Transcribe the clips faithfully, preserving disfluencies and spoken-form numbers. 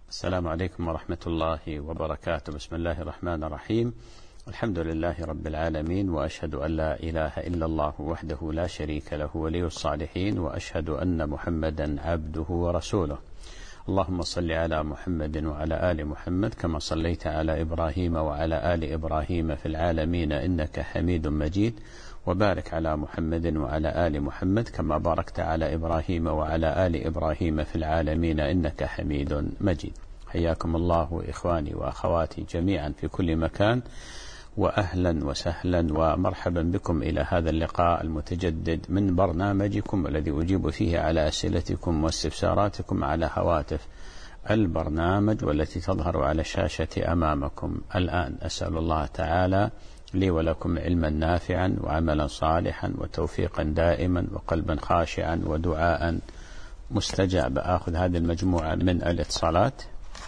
السلام عليكم ورحمة الله وبركاته. بسم الله الرحمن الرحيم. الحمد لله رب العالمين، وأشهد أن لا إله إلا الله وحده لا شريك له ولي الصالحين، وأشهد أن محمدا عبده ورسوله. اللهم صل على محمد وعلى آل محمد كما صليت على إبراهيم وعلى آل إبراهيم في العالمين إنك حميد مجيد، وبارك على محمد وعلى آل محمد كما باركت على إبراهيم وعلى آل إبراهيم في العالمين إنك حميد مجيد. حياكم الله إخواني وأخواتي جميعا في كل مكان، وأهلا وسهلا ومرحبا بكم إلى هذا اللقاء المتجدد من برنامجكم الذي أجيب فيه على أسئلتكم واستفساراتكم على هواتف البرنامج والتي تظهر على الشاشة أمامكم الآن. أسأل الله تعالى لي ولكم علما نافعا وعملا صالحا وتوفيقا دائما وقلبا خاشعا ودعاء مستجاب. أخذ هذه المجموعة من الاتصالات.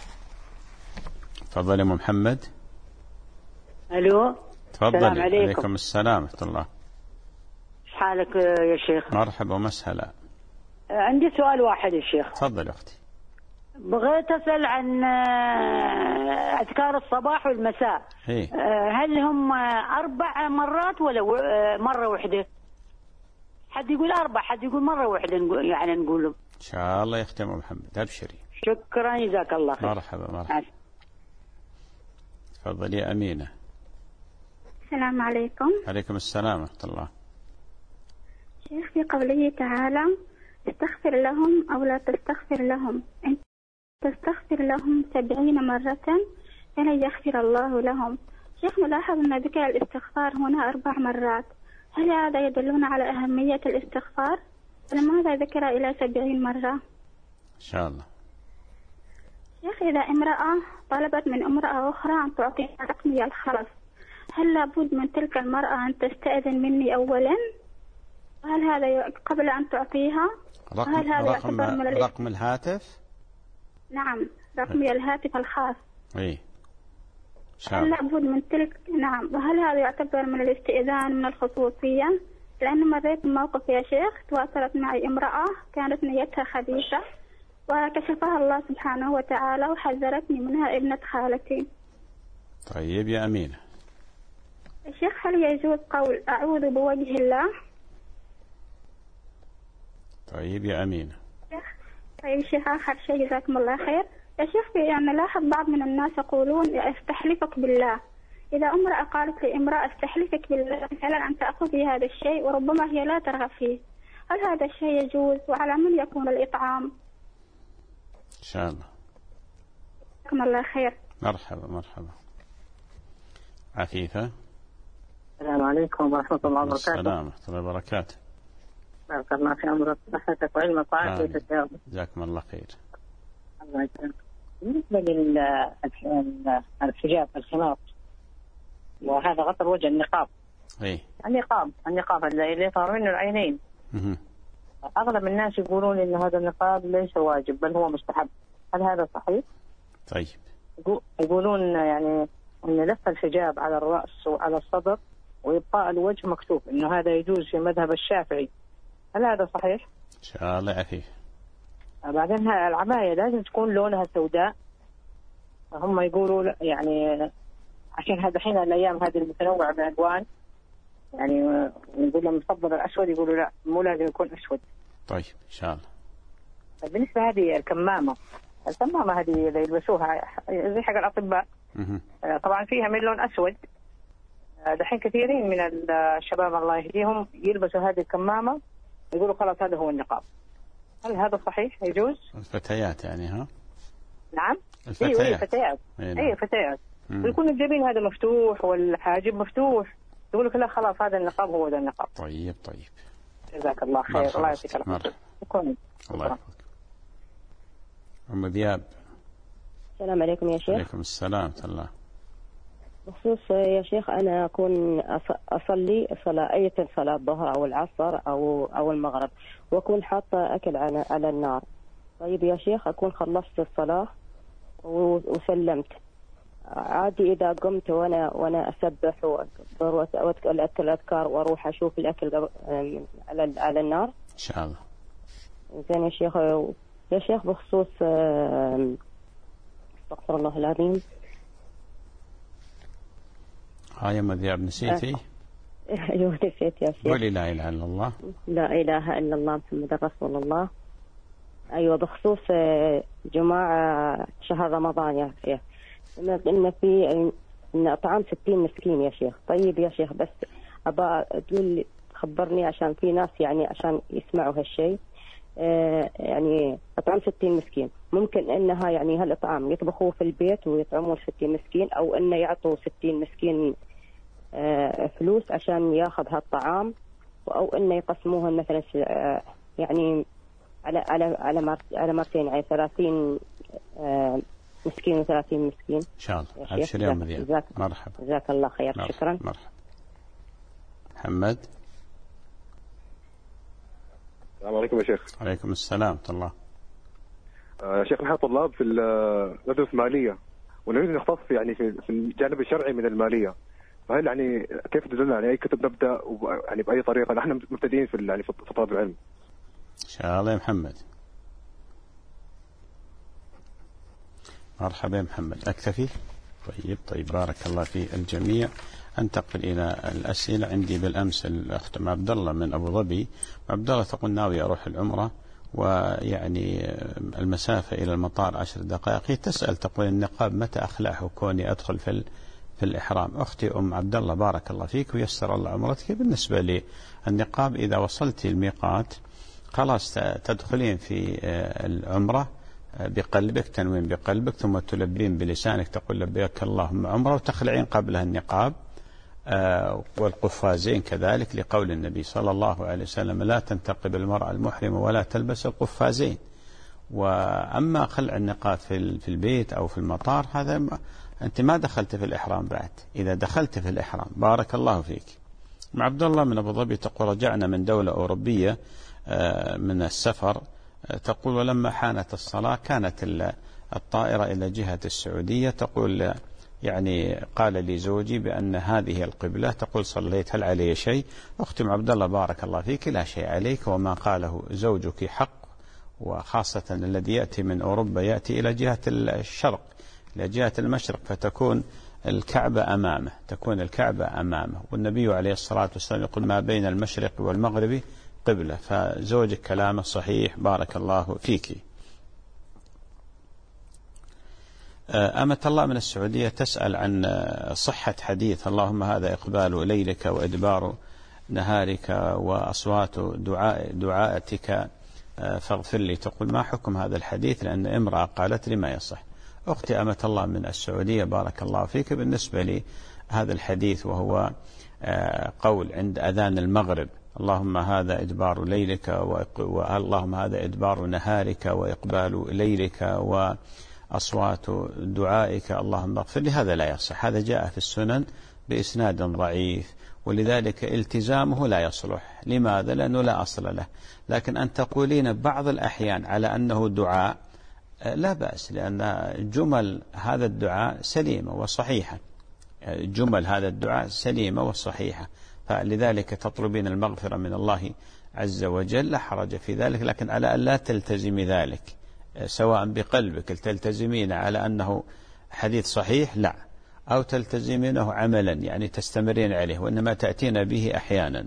تفضل يا محمد. الو. تفضل. السلام عليكم. عليكم السلام ورحمة الله. ايش حالك يا شيخ؟ مرحبا ومسهلا. عندي سؤال واحد يا شيخ. تفضل أختي. بغيت أسأل عن أذكار الصباح والمساء. هي. هل هم أربع مرات ولا مرة واحدة؟ حد يقول أربع، حد يقول مرة واحدة، يعني نقولهم إن شاء الله يختم محمد. أبشري. شكرا جزاك الله خير. مرحبا مرحبا. تفضل يا أمينة. السلام عليكم. عليكم السلام ورحمة الله. شيخ، في قوله تعالى استغفر لهم أو لا تستغفر لهم، أنت تستغفر لهم سبعين مرة فلن يغفر الله لهم. شيخ، نلاحظ أن ذكر الاستغفار هنا أربع مرات، هل هذا يدلنا على أهمية الاستغفار؟ لماذا ذكر إلى سبعين مرة؟ إن شاء الله. شيخ، إذا امرأة طلبت من امرأة أخرى أن تعطيها رقمي الخلف، هل لابد من تلك المرأة أن تستأذن مني أولا؟ هل هذا قبل أن تعطيها؟ رقم, هل هذا رقم, من رقم الهاتف؟ نعم، رقمي الهاتف الخاص. إيه. هل لابد من تلك؟ نعم. وهل هذا يعتبر من الاستئذان من الخصوصية؟ لأن مريت بموقف يا شيخ، تواصلت معي امرأة كانت نيتها خبيثة وكشفها الله سبحانه وتعالى وحذرتني منها ابنة خالتي. طيب يا أمينة. الشيخ، هل يجوز قول أعوذ بوجه الله؟ طيب يا أمينة. طيب شيخ، آخر شيء جزاكم الله خير. يا شيخ، يعني لاحظ بعض من الناس يقولون استحلفك بالله. إذا امرأة قالت لامرأة استحلفك بالله فعلا أن تأخذي هذا الشيء وربما هي لا ترغب فيه، هل هذا الشيء يجوز؟ وعلى من يكون الإطعام؟ إن شاء الله. جزاكم الله خير. مرحبا مرحبا. عفيفة. السلام عليكم ورحمة الله وبركاته. السلام ورحمة الله وبركاته. بارك الله في عمرك وصحتك وعلمك وعافيتك يا رب. جزاكم الله خير. الله يسلمك. بالنسبة للحجاب الخمار وهذا غطى الوجه، النقاب. إيه. النقاب النقاب اللي يظهر منه العينين. مه. أغلب الناس يقولون إن هذا النقاب ليس واجب بل هو مستحب، هل هذا صحيح؟ طيب. يقولون يعني أن لف الحجاب على الرأس وعلى الصدر وإبقاء الوجه مكتوب إنه هذا يجوز في مذهب الشافعي، هل هذا صحيح؟ إن شاء الله عفيف. بعدين العباية لازم تكون لونها سوداء، هم يقولوا يعني عشان هذا حين الأيام هذه المتنوعة بالألوان، يعني نقول لهم يفضل الأسود، يقولوا لا مو لازم يكون أسود. طيب إن شاء الله. بالنسبة هذه الكمامة، الكمامة هذه اللي يلبسوها زي حق الأطباء. مه. طبعا فيها من لون أسود. دحين كثيرين من الشباب الله يهديهم يلبسوا هذه الكمامة، يقولوا خلاص هذا هو النقاب، هل هذا صحيح يجوز؟ الفتيات يعني ها؟ نعم. الفتيات. ايوه فتيات. ايوه فتيات. ويكون الجبين هذا مفتوح والحاجب مفتوح، يقول لك لا خلاص هذا النقاب هو ذا النقاب. طيب طيب. جزاك الله خير. الله يعطيك العافية. الله يحفظك. أم ذياب. السلام عليكم يا شيخ. عليكم السلام ورحمة الله. بخصوص يا شيخ أنا أكون أصلي صلاة أي صلاة الظهر أو العصر أو أو المغرب وأكون حاطة أكل على على النار. طيب يا شيخ، أكون خلصت الصلاة وسلمت، عادي إذا قمت وأنا وأنا أسبح وأذكر الأذكار وأروح أشوف الأكل على على النار؟ إن شاء الله. زين يا شيخ. يا شيخ بخصوص استغفر الله العظيم. هاي يا مذياب نسيتي؟ ايوه نسيت يا شيخ. قولي لا اله الا الله. لا اله الا الله محمد رسول الله. ايوه بخصوص جماعة شهر رمضان يا شيخ، قلنا في ان اطعام ستين مسكين يا شيخ. طيب يا شيخ بس ابى تقول خبرني عشان في ناس يعني عشان يسمعوا هالشيء. آه يعني اطعام ستين مسكين ممكن انها يعني هالاطعام يطبخوه في البيت ويطعموا ستين مسكين، او انه يعطوا ستين مسكين آه فلوس عشان ياخذ هالطعام، او انه يقسموها مثلا آه يعني على على على على مرتين يعني ثلاثين آه مسكين وثلاثين مسكين ان شاء الله. ابشر يا مذياب. مرحبا. جزاك الله خير. مرحبا. شكرا. مرحبا. محمد. السلام عليكم يا شيخ. عليكم السلام ورحمة الله. يا شيخ نحن طلاب في ندرس مالية ونريد نختص يعني في في الجانب الشرعي من المالية، فهل يعني كيف تدلنا على أي كتب نبدأ يعني بأي طريقة؟ نحن مبتدئين في يعني في طلب العلم. إن شاء الله يا محمد. مرحبا يا محمد. أكتفي؟ طيب طيب بارك الله في الجميع. أنتقل إلى الأسئلة. عندي بالأمس الأخت عبد الله من أبو ظبي. عبد الله تقول ناوي أروح العمرة ويعني المسافة إلى المطار عشر دقائق. هي تسأل تقول النقاب متى أخلعه كوني أدخل في في الإحرام؟ أختي أم عبد الله بارك الله فيك ويسر الله عمرتك. بالنسبة للنقاب إذا وصلت الميقات خلاص تدخلين في العمرة بقلبك، تنوين بقلبك، ثم تلبين بلسانك تقول لبيك اللهم عمرة، وتخلعين قبلها النقاب والقفازين كذلك، لقول النبي صلى الله عليه وسلم لا تنتقب المرأة المحرمة ولا تلبس القفازين. وأما خلع النقاب في البيت أو في المطار هذا أنت ما دخلت في الإحرام بعد. إذا دخلت في الإحرام بارك الله فيك. مع عبد الله من أبو ظبي تقول رجعنا من دولة أوروبية من السفر، تقول ولما حانت الصلاة كانت الطائرة إلى جهة السعودية، تقول يعني قال لي زوجي بأن هذه القبلة، تقول صليت هل علي شيء؟ أختي عبد الله بارك الله فيك لا شيء عليك، وما قاله زوجك حق، وخاصة الذي يأتي من أوروبا يأتي إلى جهة الشرق إلى جهة المشرق، فتكون الكعبة أمامه، تكون الكعبة أمامه، والنبي عليه الصلاة والسلام يقول ما بين المشرق والمغرب قبلة، فزوجك كلامه صحيح بارك الله فيك. أمة الله من السعودية تسأل عن صحة حديث اللهم هذا إقبال ليلك وإدبار نهارك وأصوات دعاء دعاءتك فاغفر لي. تقول ما حكم هذا الحديث لأن امرأة قالت لي ما يصح. أختي أمة الله من السعودية بارك الله فيك، بالنسبة لي هذا الحديث وهو قول عند أذان المغرب اللهم هذا إدبار ليلك واللهم هذا إدبار نهارك وإقبال ليلك وأصوات دعائك اللهم اغفر لي، هذا لا يصح. هذا جاء في السنن بإسناد ضعيف، ولذلك التزامه لا يصلح. لماذا؟ لأنه لا أصل له. لكن أن تقولين بعض الأحيان على أنه دعاء لا بأس، لأن جمل هذا الدعاء سليمة وصحيحة، جمل هذا الدعاء سليمة وصحيحة، فلذلك تطلبين المغفرة من الله عز وجل لا حرج في ذلك، لكن على أن لا تلتزمي ذلك سواء بقلبك تلتزمين على أنه حديث صحيح لا، أو تلتزمينه عملا يعني تستمرين عليه، وإنما تأتين به أحيانا.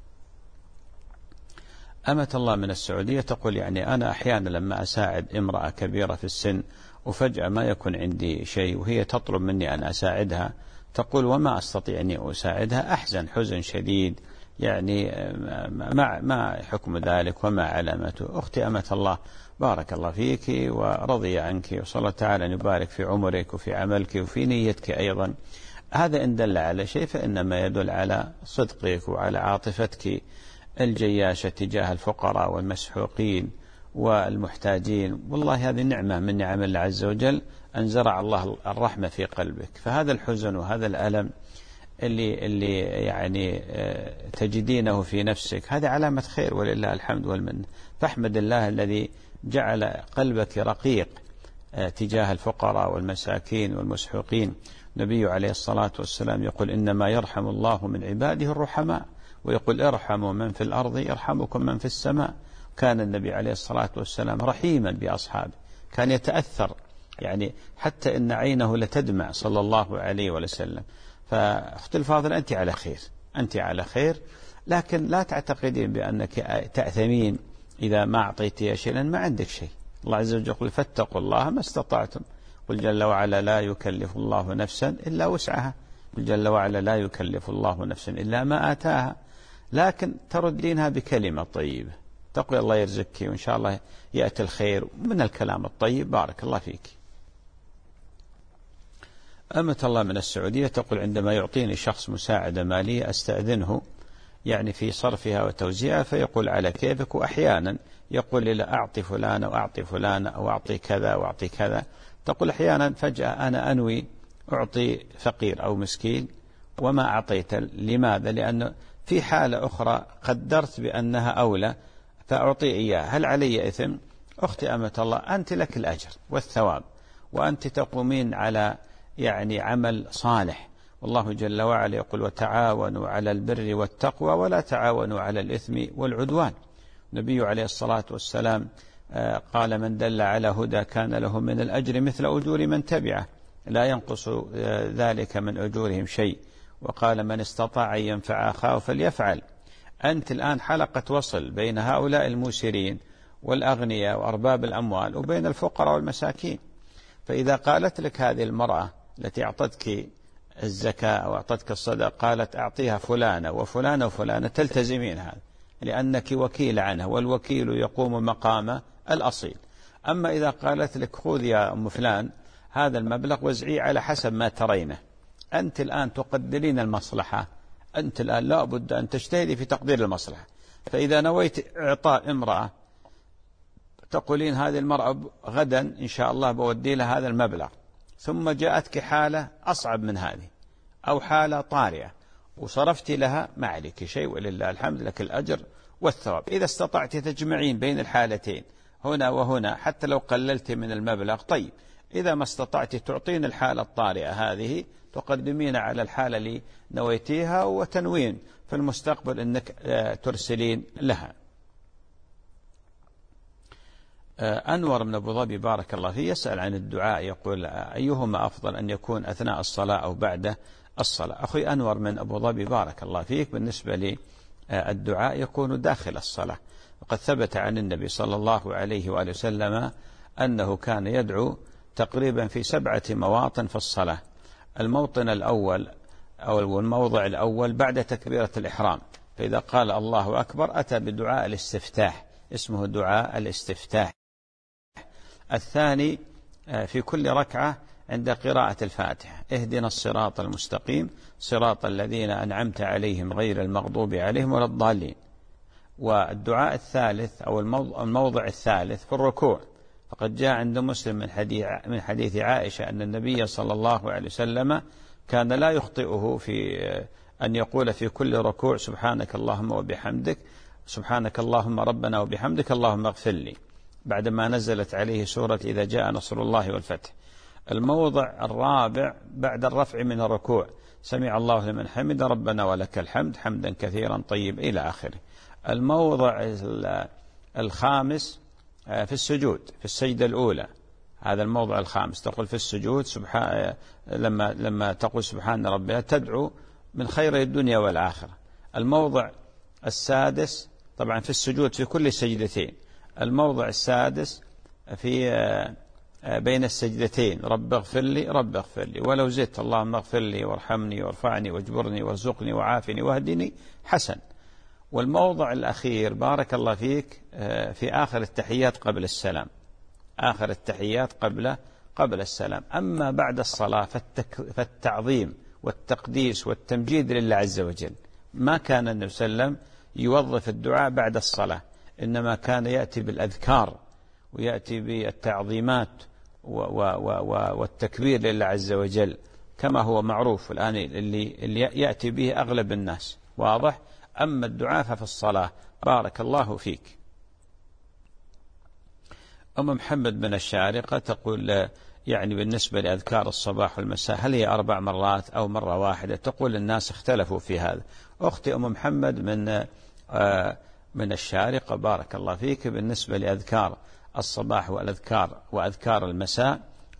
أمة الله من السعودية تقول يعني أنا أحيانا لما أساعد امرأة كبيرة في السن وفجأة ما يكون عندي شيء وهي تطلب مني أن أساعدها، تقول وما أستطيع أني أساعدها، أحزن حزن شديد، يعني ما ما حكم ذلك وما علامته؟ أختي أمة الله بارك الله فيك ورضي عنك، وصلى الله تعالى أن يبارك في عمرك وفي عملك وفي نيتك أيضا. هذا إن دل على شيء فإنما يدل على صدقك وعلى عاطفتك الجياشة تجاه الفقراء والمسحوقين والمحتاجين. والله هذه نعمة من نعم الله عز وجل أن زرع الله الرحمة في قلبك، فهذا الحزن وهذا الألم اللي اللي يعني تجدينه في نفسك هذه علامة خير ولله الحمد والمنة. فاحمد الله الذي جعل قلبك رقيق تجاه الفقراء والمساكين والمسحوقين. النبي عليه الصلاة والسلام يقول إنما يرحم الله من عباده الرحماء، ويقول ارحموا من في الأرض يرحمكم من في السماء. كان النبي عليه الصلاة والسلام رحيما بأصحابه، كان يتأثر يعني حتى إن عينه لتدمع صلى الله عليه وسلم. فأختي الفاضلة أنت على خير، أنت على خير، لكن لا تعتقدين بأنك تأثمين إذا ما أعطيتي شيء، لأن ما عندك شيء. الله عز وجل يقول فاتقوا الله ما استطعتم، قل جل وعلا لا يكلف الله نفسا إلا وسعها، قل جل وعلا لا يكلف الله نفسا إلا ما آتاها، لكن تردينها بكلمة طيبة تقول الله يرزقك وإن شاء الله يأتي الخير من الكلام الطيب. بارك الله فيك. أمة الله من السعودية تقول عندما يعطيني شخص مساعدة مالية أستأذنه يعني في صرفها وتوزيعها، فيقول على كيفك، وأحيانا يقول لي لا أعطي فلان أو أعطي فلان أو أعطي كذا وأعطي كذا. تقول أحيانا فجأة أنا أنوي أعطي فقير أو مسكين وما أعطيت، لماذا؟ لأنه في حالة أخرى قدرت بأنها أولى فأعطي إياه، هل علي إثم؟ أختي أمة الله أنت لك الأجر والثواب، وأنت تقومين على يعني عمل صالح، والله جل وعلا يقول وتعاونوا على البر والتقوى ولا تعاونوا على الإثم والعدوان. النبي عليه الصلاة والسلام قال من دل على هدى كان له من الأجر مثل أجور من تبعه لا ينقص ذلك من أجورهم شيء، وقال من استطاع أن ينفع أخاه فليفعل. أنت الآن حلقة وصل بين هؤلاء الموسرين والأغنياء وأرباب الأموال وبين الفقراء والمساكين. فإذا قالت لك هذه المرأة التي أعطتك الزكاة أو أعطتك الصدقة قالت أعطيها فلانة وفلانة وفلانة، تلتزمين هذا لأنك وكيل عنها، والوكيل يقوم مقام الأصيل. أما إذا قالت لك خذ يا أم فلان هذا المبلغ وزعي على حسب ما ترينه، أنت الآن تقدرين المصلحة، أنت الآن لا بد أن تجتهدي في تقدير المصلحة. فإذا نويت إعطاء امرأة تقولين هذه المرأة غدا إن شاء الله بودي لها هذا المبلغ، ثم جاءتك حالة أصعب من هذه أو حالة طارئة وصرفتي لها ما عليك شيء ولله الحمد لك الأجر والثواب. إذا استطعت تجمعين بين الحالتين هنا وهنا حتى لو قللت من المبلغ طيب، إذا ما استطعت تعطين الحالة الطارئة هذه تقدمين على الحالة اللي نويتيها وتنوين في المستقبل أنك ترسلين لها. أنور من أبو ظبي بارك الله فيه يسأل عن الدعاء، يقول أيهما أفضل أن يكون أثناء الصلاة أو بعد الصلاة؟ أخي أنور من أبو ظبي بارك الله فيك، بالنسبة للدعاء يكون داخل الصلاة، وقد ثبت عن النبي صلى الله عليه وآله وسلم أنه كان يدعو تقريبا في سبعة مواطن في الصلاة. الموطن الأول أو الموضع الأول بعد تكبيرة الإحرام، فإذا قال الله أكبر أتى بدعاء الاستفتاح، اسمه دعاء الاستفتاح. الثاني في كل ركعة عند قراءة الفاتحة، اهدنا الصراط المستقيم صراط الذين أنعمت عليهم غير المغضوب عليهم ولا الضالين. والدعاء الثالث أو الموضع الثالث في الركوع، فقد جاء عند مسلم من حديث من حديث عائشة أن النبي صلى الله عليه وسلم كان لا يخطئه في أن يقول في كل ركوع سبحانك اللهم وبحمدك، سبحانك اللهم ربنا وبحمدك اللهم اغفر لي، بعدما نزلت عليه سورة إذا جاء نصر الله والفتح. الموضع الرابع بعد الرفع من الركوع، سمع الله لمن حمد ربنا ولك الحمد حمدا كثيرا طيب إلى آخره. الموضع الخامس في السجود، في السجدة الأولى، هذا الموضع الخامس تقول في السجود سبحان لما لما تقول سبحان ربنا تدعو من خير الدنيا والآخرة. الموضع السادس طبعا في السجود في كل سجدتين، الموضع السادس في بين السجدتين رب اغفر لي رب اغفر لي، ولو زدت اللهم اغفر لي وارحمني وارفعني واجبرني وارزقني وعافني واهدني حسن. والموضع الأخير بارك الله فيك في آخر التحيات قبل السلام، آخر التحيات قبل قبل السلام. أما بعد الصلاة فالتعظيم والتقديس والتمجيد لله عز وجل، ما كان النبي صلى الله عليه وسلم يوظف الدعاء بعد الصلاة، إنما كان يأتي بالأذكار ويأتي بالتعظيمات والتكبير لله عز وجل كما هو معروف الآن اللي, اللي يأتي به أغلب الناس، واضح. أما الدعاء في الصلاة بارك الله فيك. أم محمد من الشارقة تقول يعني بالنسبة لأذكار الصباح والمساء هل هي أربع مرات أو مرة واحدة؟ تقول الناس اختلفوا في هذا. أختي أم محمد من من الشارقة بارك الله فيك، بالنسبة لأذكار الصباح والأذكار وأذكار المساء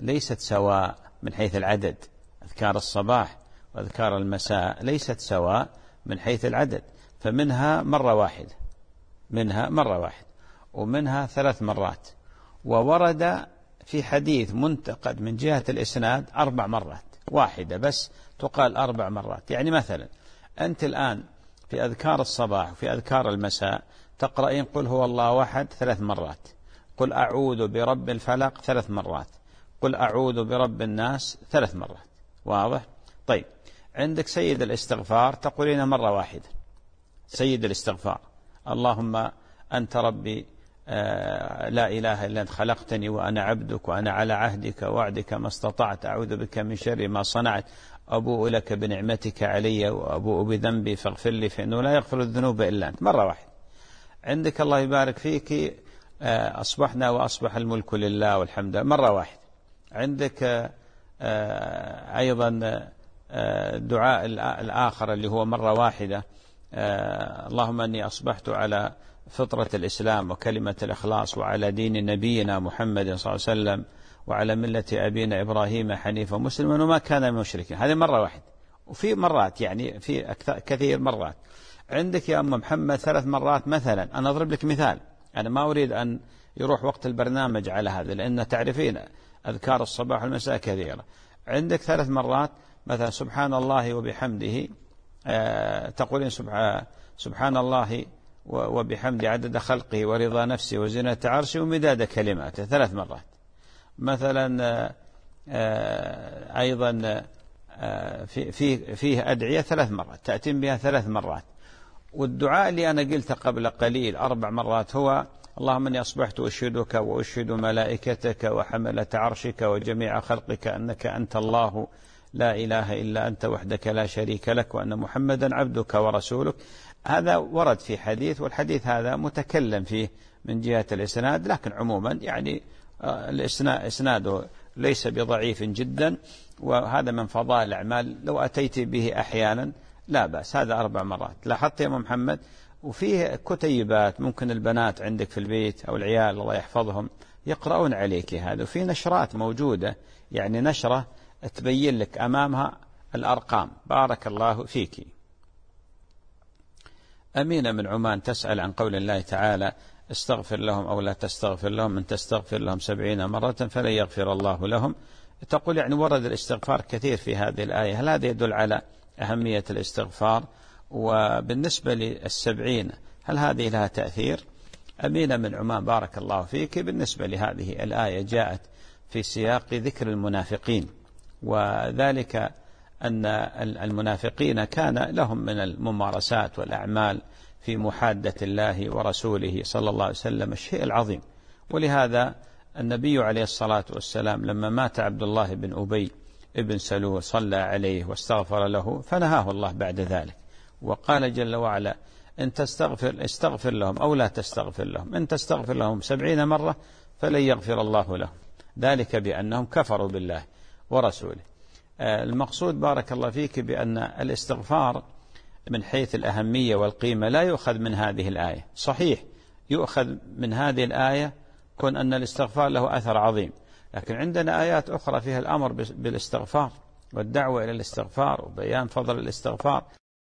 ليست سواء من حيث العدد. أذكار الصباح وأذكار المساء ليست سواء من حيث العدد، فمنها مرة واحدة، منها مرة واحدة، ومنها ثلاث مرات، وورد في حديث منتقد من جهة الإسناد أربع مرات، واحدة بس تقال أربع مرات. يعني مثلا أنت الآن في أذكار الصباح وفي أذكار المساء تقرأين قل هو الله أحد ثلاث مرات، قل أعوذ برب الفلق ثلاث مرات، قل أعوذ برب الناس ثلاث مرات. واضح؟ طيب، عندك سيد الاستغفار تقولين مرة واحدة، سيد الاستغفار اللهم أنت ربي آه لا إله إلا أنت خلقتني وأنا عبدك وأنا على عهدك ووعدك ما استطعت أعوذ بك من شر ما صنعت أبوء لك بنعمتك علي وأبوء بذنبي فاغفر لي فإنه لا يغفر الذنوب إلا أنت، مرة واحدة. عندك الله يبارك فيك آه أصبحنا وأصبح الملك لله والحمد لله، مرة واحدة. عندك آه أيضا آه الدعاء الآخر اللي هو مرة واحدة، آه اللهم أني أصبحت على فطرة الإسلام وكلمة الإخلاص وعلى دين نبينا محمد صلى الله عليه وسلم وعلى ملة أبينا إبراهيم حنيفا مسلما وما كان من مشركين. هذه مرة واحدة. وفي مرات يعني في كثير مرات. عندك يا أم محمد ثلاث مرات مثلا. أنا أضرب لك مثال، أنا ما أريد أن يروح وقت البرنامج على هذا، لأن تعرفين أذكار الصباح والمساء كثيرة. عندك ثلاث مرات مثلا سبحان الله وبحمده، آه تقولين سبحان, سبحان الله وبحمده عدد خلقه ورضا نفسه وزنة عرشه ومداد كلماته ثلاث مرات. مثلا أيضا في فيه, فيه أدعية ثلاث مرات تأتين بها ثلاث مرات. والدعاء اللي أنا قلته قبل قليل أربع مرات هو اللهم أني أصبحت أشهدك وأشهد ملائكتك وحملة عرشك وجميع خلقك أنك أنت الله لا إله إلا أنت وحدك لا شريك لك وأن محمدا عبدك ورسولك. هذا ورد في حديث، والحديث هذا متكلم فيه من جهة الإسناد، لكن عموما يعني الإسناد ليس بضعيف جدا، وهذا من فضائل الأعمال لو أتيت به أحيانا لا بأس. هذا أربع مرات. لاحظت يا محمد؟ وفيه كتيبات ممكن البنات عندك في البيت أو العيال الله يحفظهم يقرؤون عليك هذا، وفي نشرات موجودة يعني نشرة تبين لك أمامها الأرقام. بارك الله فيك. أمينة من عمان تسأل عن قول الله تعالى استغفر لهم أو لا تستغفر لهم، من تستغفر لهم سبعين مرة فلن يغفر الله لهم. تقول يعني ورد الاستغفار كثير في هذه الآية، هل هذا يدل على أهمية الاستغفار؟ وبالنسبة للسبعين هل هذه لها تأثير؟ أمينة من عمان بارك الله فيك، بالنسبة لهذه الآية جاءت في سياق ذكر المنافقين، وذلك أن المنافقين كان لهم من الممارسات والأعمال في محادة الله ورسوله صلى الله عليه وسلم الشيء العظيم. ولهذا النبي عليه الصلاة والسلام لما مات عبد الله بن أبي ابن سلول صلى عليه واستغفر له فنهاه الله بعد ذلك، وقال جل وعلا إن تستغفر استغفر لهم أو لا تستغفر لهم، إن تستغفر لهم سبعين مرة فلن يغفر الله لهم، ذلك بأنهم كفروا بالله ورسوله. المقصود بارك الله فيك بأن الاستغفار من حيث الأهمية والقيمة لا يؤخذ من هذه الآية. صحيح يؤخذ من هذه الآية كون أن الاستغفار له أثر عظيم، لكن عندنا آيات أخرى فيها الأمر بالاستغفار والدعوة إلى الاستغفار وبيان فضل الاستغفار.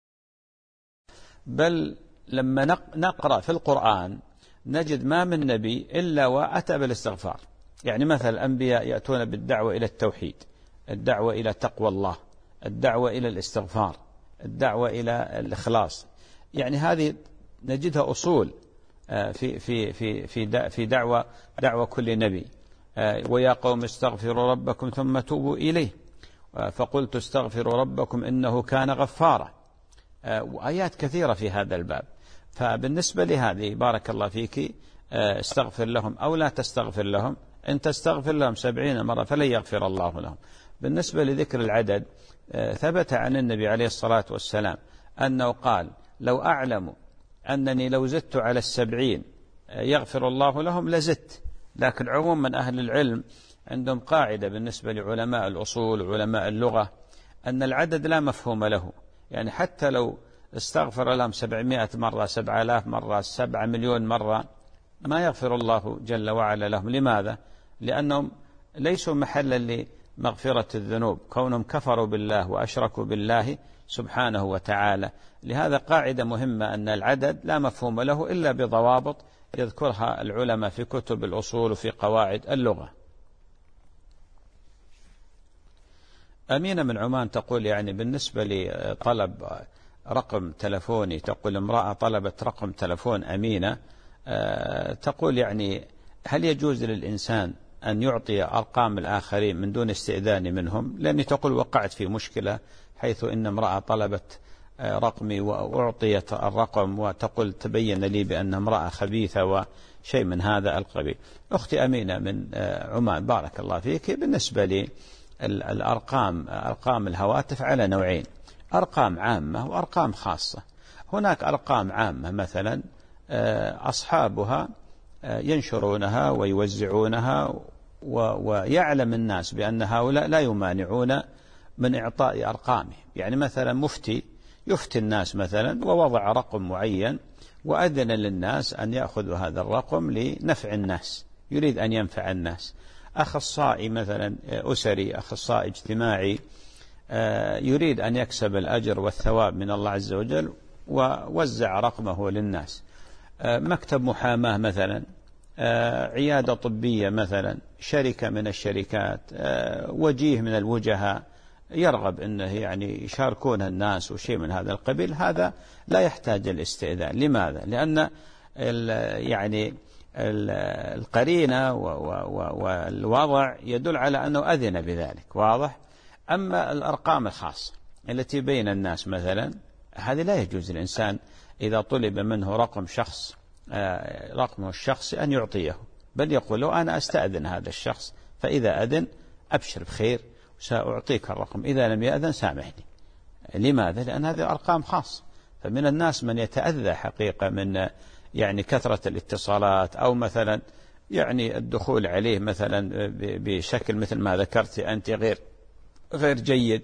بل لما نقرأ في القرآن نجد ما من نبي إلا وأتى بالاستغفار. يعني مثل الأنبياء يأتون بالدعوة إلى التوحيد، الدعوة إلى تقوى الله، الدعوة إلى الاستغفار، الدعوة إلى الإخلاص. يعني هذه نجدها أصول في في في في في دعوة دعوة كل نبي. ويا قوم استغفروا ربكم ثم توبوا إليه فقلت استغفروا ربكم إنه كان غفارا، وآيات كثيرة في هذا الباب. فبالنسبة لهذه بارك الله فيك استغفر لهم أو لا تستغفر لهم، إن تستغفر لهم سبعين مرة فلن يغفر الله لهم. بالنسبة لذكر العدد ثبت عن النبي عليه الصلاة والسلام أنه قال لو أعلم أنني لو زدت على السبعين يغفر الله لهم لزدت. لكن عموما أهل العلم عندهم قاعدة بالنسبة لعلماء الأصول وعلماء اللغة أن العدد لا مفهوم له. يعني حتى لو استغفر لهم سبعمائة مرة، سبعة آلاف مرة، سبعة مليون مرة ما يغفر الله جل وعلا لهم. لماذا؟ لأنهم ليسوا محلا لمغفرة الذنوب، كونهم كفروا بالله وأشركوا بالله سبحانه وتعالى. لهذا قاعدة مهمة أن العدد لا مفهوم له إلا بضوابط يذكرها العلماء في كتب الأصول وفي قواعد اللغة. أمينة من عمان تقول يعني بالنسبة لطلب رقم تلفوني، تقول امرأة طلبت رقم تلفون أمينة، تقول يعني هل يجوز للإنسان أن يعطي أرقام الآخرين من دون استئذان منهم؟ لأني تقول وقعت في مشكلة حيث إن امرأة طلبت رقمي وأعطيت الرقم، وتقول تبين لي بأن امرأة خبيثة وشيء من هذا القبيل. أختي أمينة من عمان بارك الله فيك، بالنسبة لي الأرقام أرقام الهواتف على نوعين، أرقام عامة وأرقام خاصة. هناك أرقام عامة مثلا أصحابها ينشرونها ويوزعونها، ويعلم الناس بأن هؤلاء لا يمانعون من إعطاء أرقامه. يعني مثلا مفتي يفتي الناس مثلا ووضع رقم معين وأذن للناس أن يأخذوا هذا الرقم لنفع الناس، يريد أن ينفع الناس. أخصائي مثلا أسري، أخصائي اجتماعي، يريد أن يكسب الأجر والثواب من الله عز وجل ووزع رقمه للناس. مكتب محاماة مثلا، عيادة طبية مثلا، شركة من الشركات، وجيه من الوجهاء يرغب أنه يعني يشاركون الناس وشيء من هذا القبيل، هذا لا يحتاج الاستئذان. لماذا؟ لأن يعني القرينة والوضع يدل على أنه أذن بذلك، واضح. أما الأرقام الخاصة التي بين الناس مثلا، هذه لا يجوز الإنسان إذا طلب منه رقم شخص رقمه الشخصي أن يعطيه، بل يقول له أنا أستأذن هذا الشخص، فإذا أذن أبشر بخير سأعطيك الرقم، إذا لم يأذن سامحني. لماذا؟ لأن هذه أرقام خاصة. فمن الناس من يتأذى حقيقة من يعني كثرة الاتصالات، أو مثلا يعني الدخول عليه مثلا بشكل مثل ما ذكرت أنت غير غير جيد.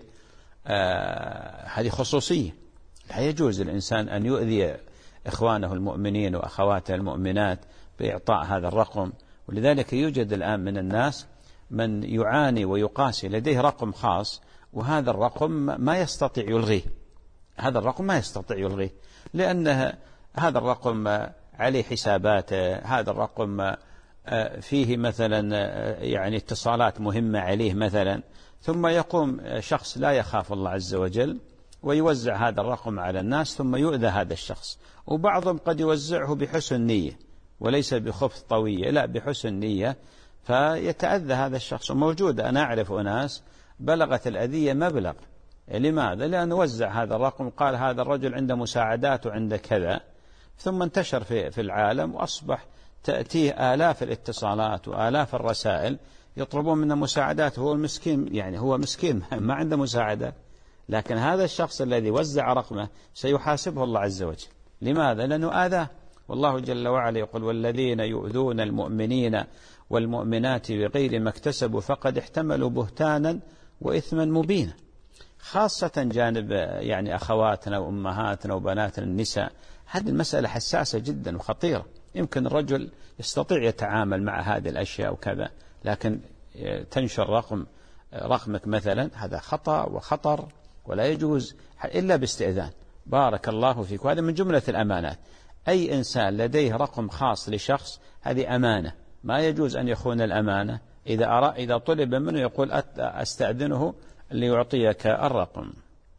آه هذه خصوصية، لا يجوز الإنسان أن يؤذي إخوانه المؤمنين وأخواته المؤمنات بإعطاء هذا الرقم. ولذلك يوجد الآن من الناس من يعاني ويقاسي، لديه رقم خاص وهذا الرقم ما يستطيع يلغيه، هذا الرقم ما يستطيع يلغيه لأنه هذا الرقم عليه حساباته، هذا الرقم فيه مثلا يعني اتصالات مهمة عليه مثلا، ثم يقوم شخص لا يخاف الله عز وجل ويوزع هذا الرقم على الناس ثم يؤذى هذا الشخص. وبعضهم قد يوزعه بحسن نية وليس بخبث طوية، لا بحسن نية، فيتأذى هذا الشخص. وموجود أنا أعرف أناس بلغت الأذية مبلغ. لماذا؟ لأنه وزع هذا الرقم، قال هذا الرجل عنده مساعدات وعنده كذا، ثم انتشر في في العالم وأصبح تأتيه آلاف الاتصالات وآلاف الرسائل يطلبون منه مساعدات. هو المسكين يعني هو مسكين ما عنده مساعدة، لكن هذا الشخص الذي وزع رقمه سيحاسبه الله عز وجل. لماذا؟ لأنه آذاه. والله جل وعلا يقول والذين يؤذون المؤمنين والمؤمنات بغير ما اكتسبوا فقد احتملوا بهتانا وإثما مبينا. خاصة جانب يعني أخواتنا وأمهاتنا وبناتنا النساء، هذه المسألة حساسة جدا وخطيرة. يمكن الرجل يستطيع يتعامل مع هذه الأشياء وكذا، لكن تنشر رقم رقمك مثلا، هذا خطأ وخطر ولا يجوز إلا باستئذان. بارك الله فيك. وهذا من جملة الأمانات. أي إنسان لديه رقم خاص لشخص هذه أمانة، ما يجوز أن يخون الأمانة. إذا أرى إذا طلب منه يقول أستأذنه ليعطيك الرقم.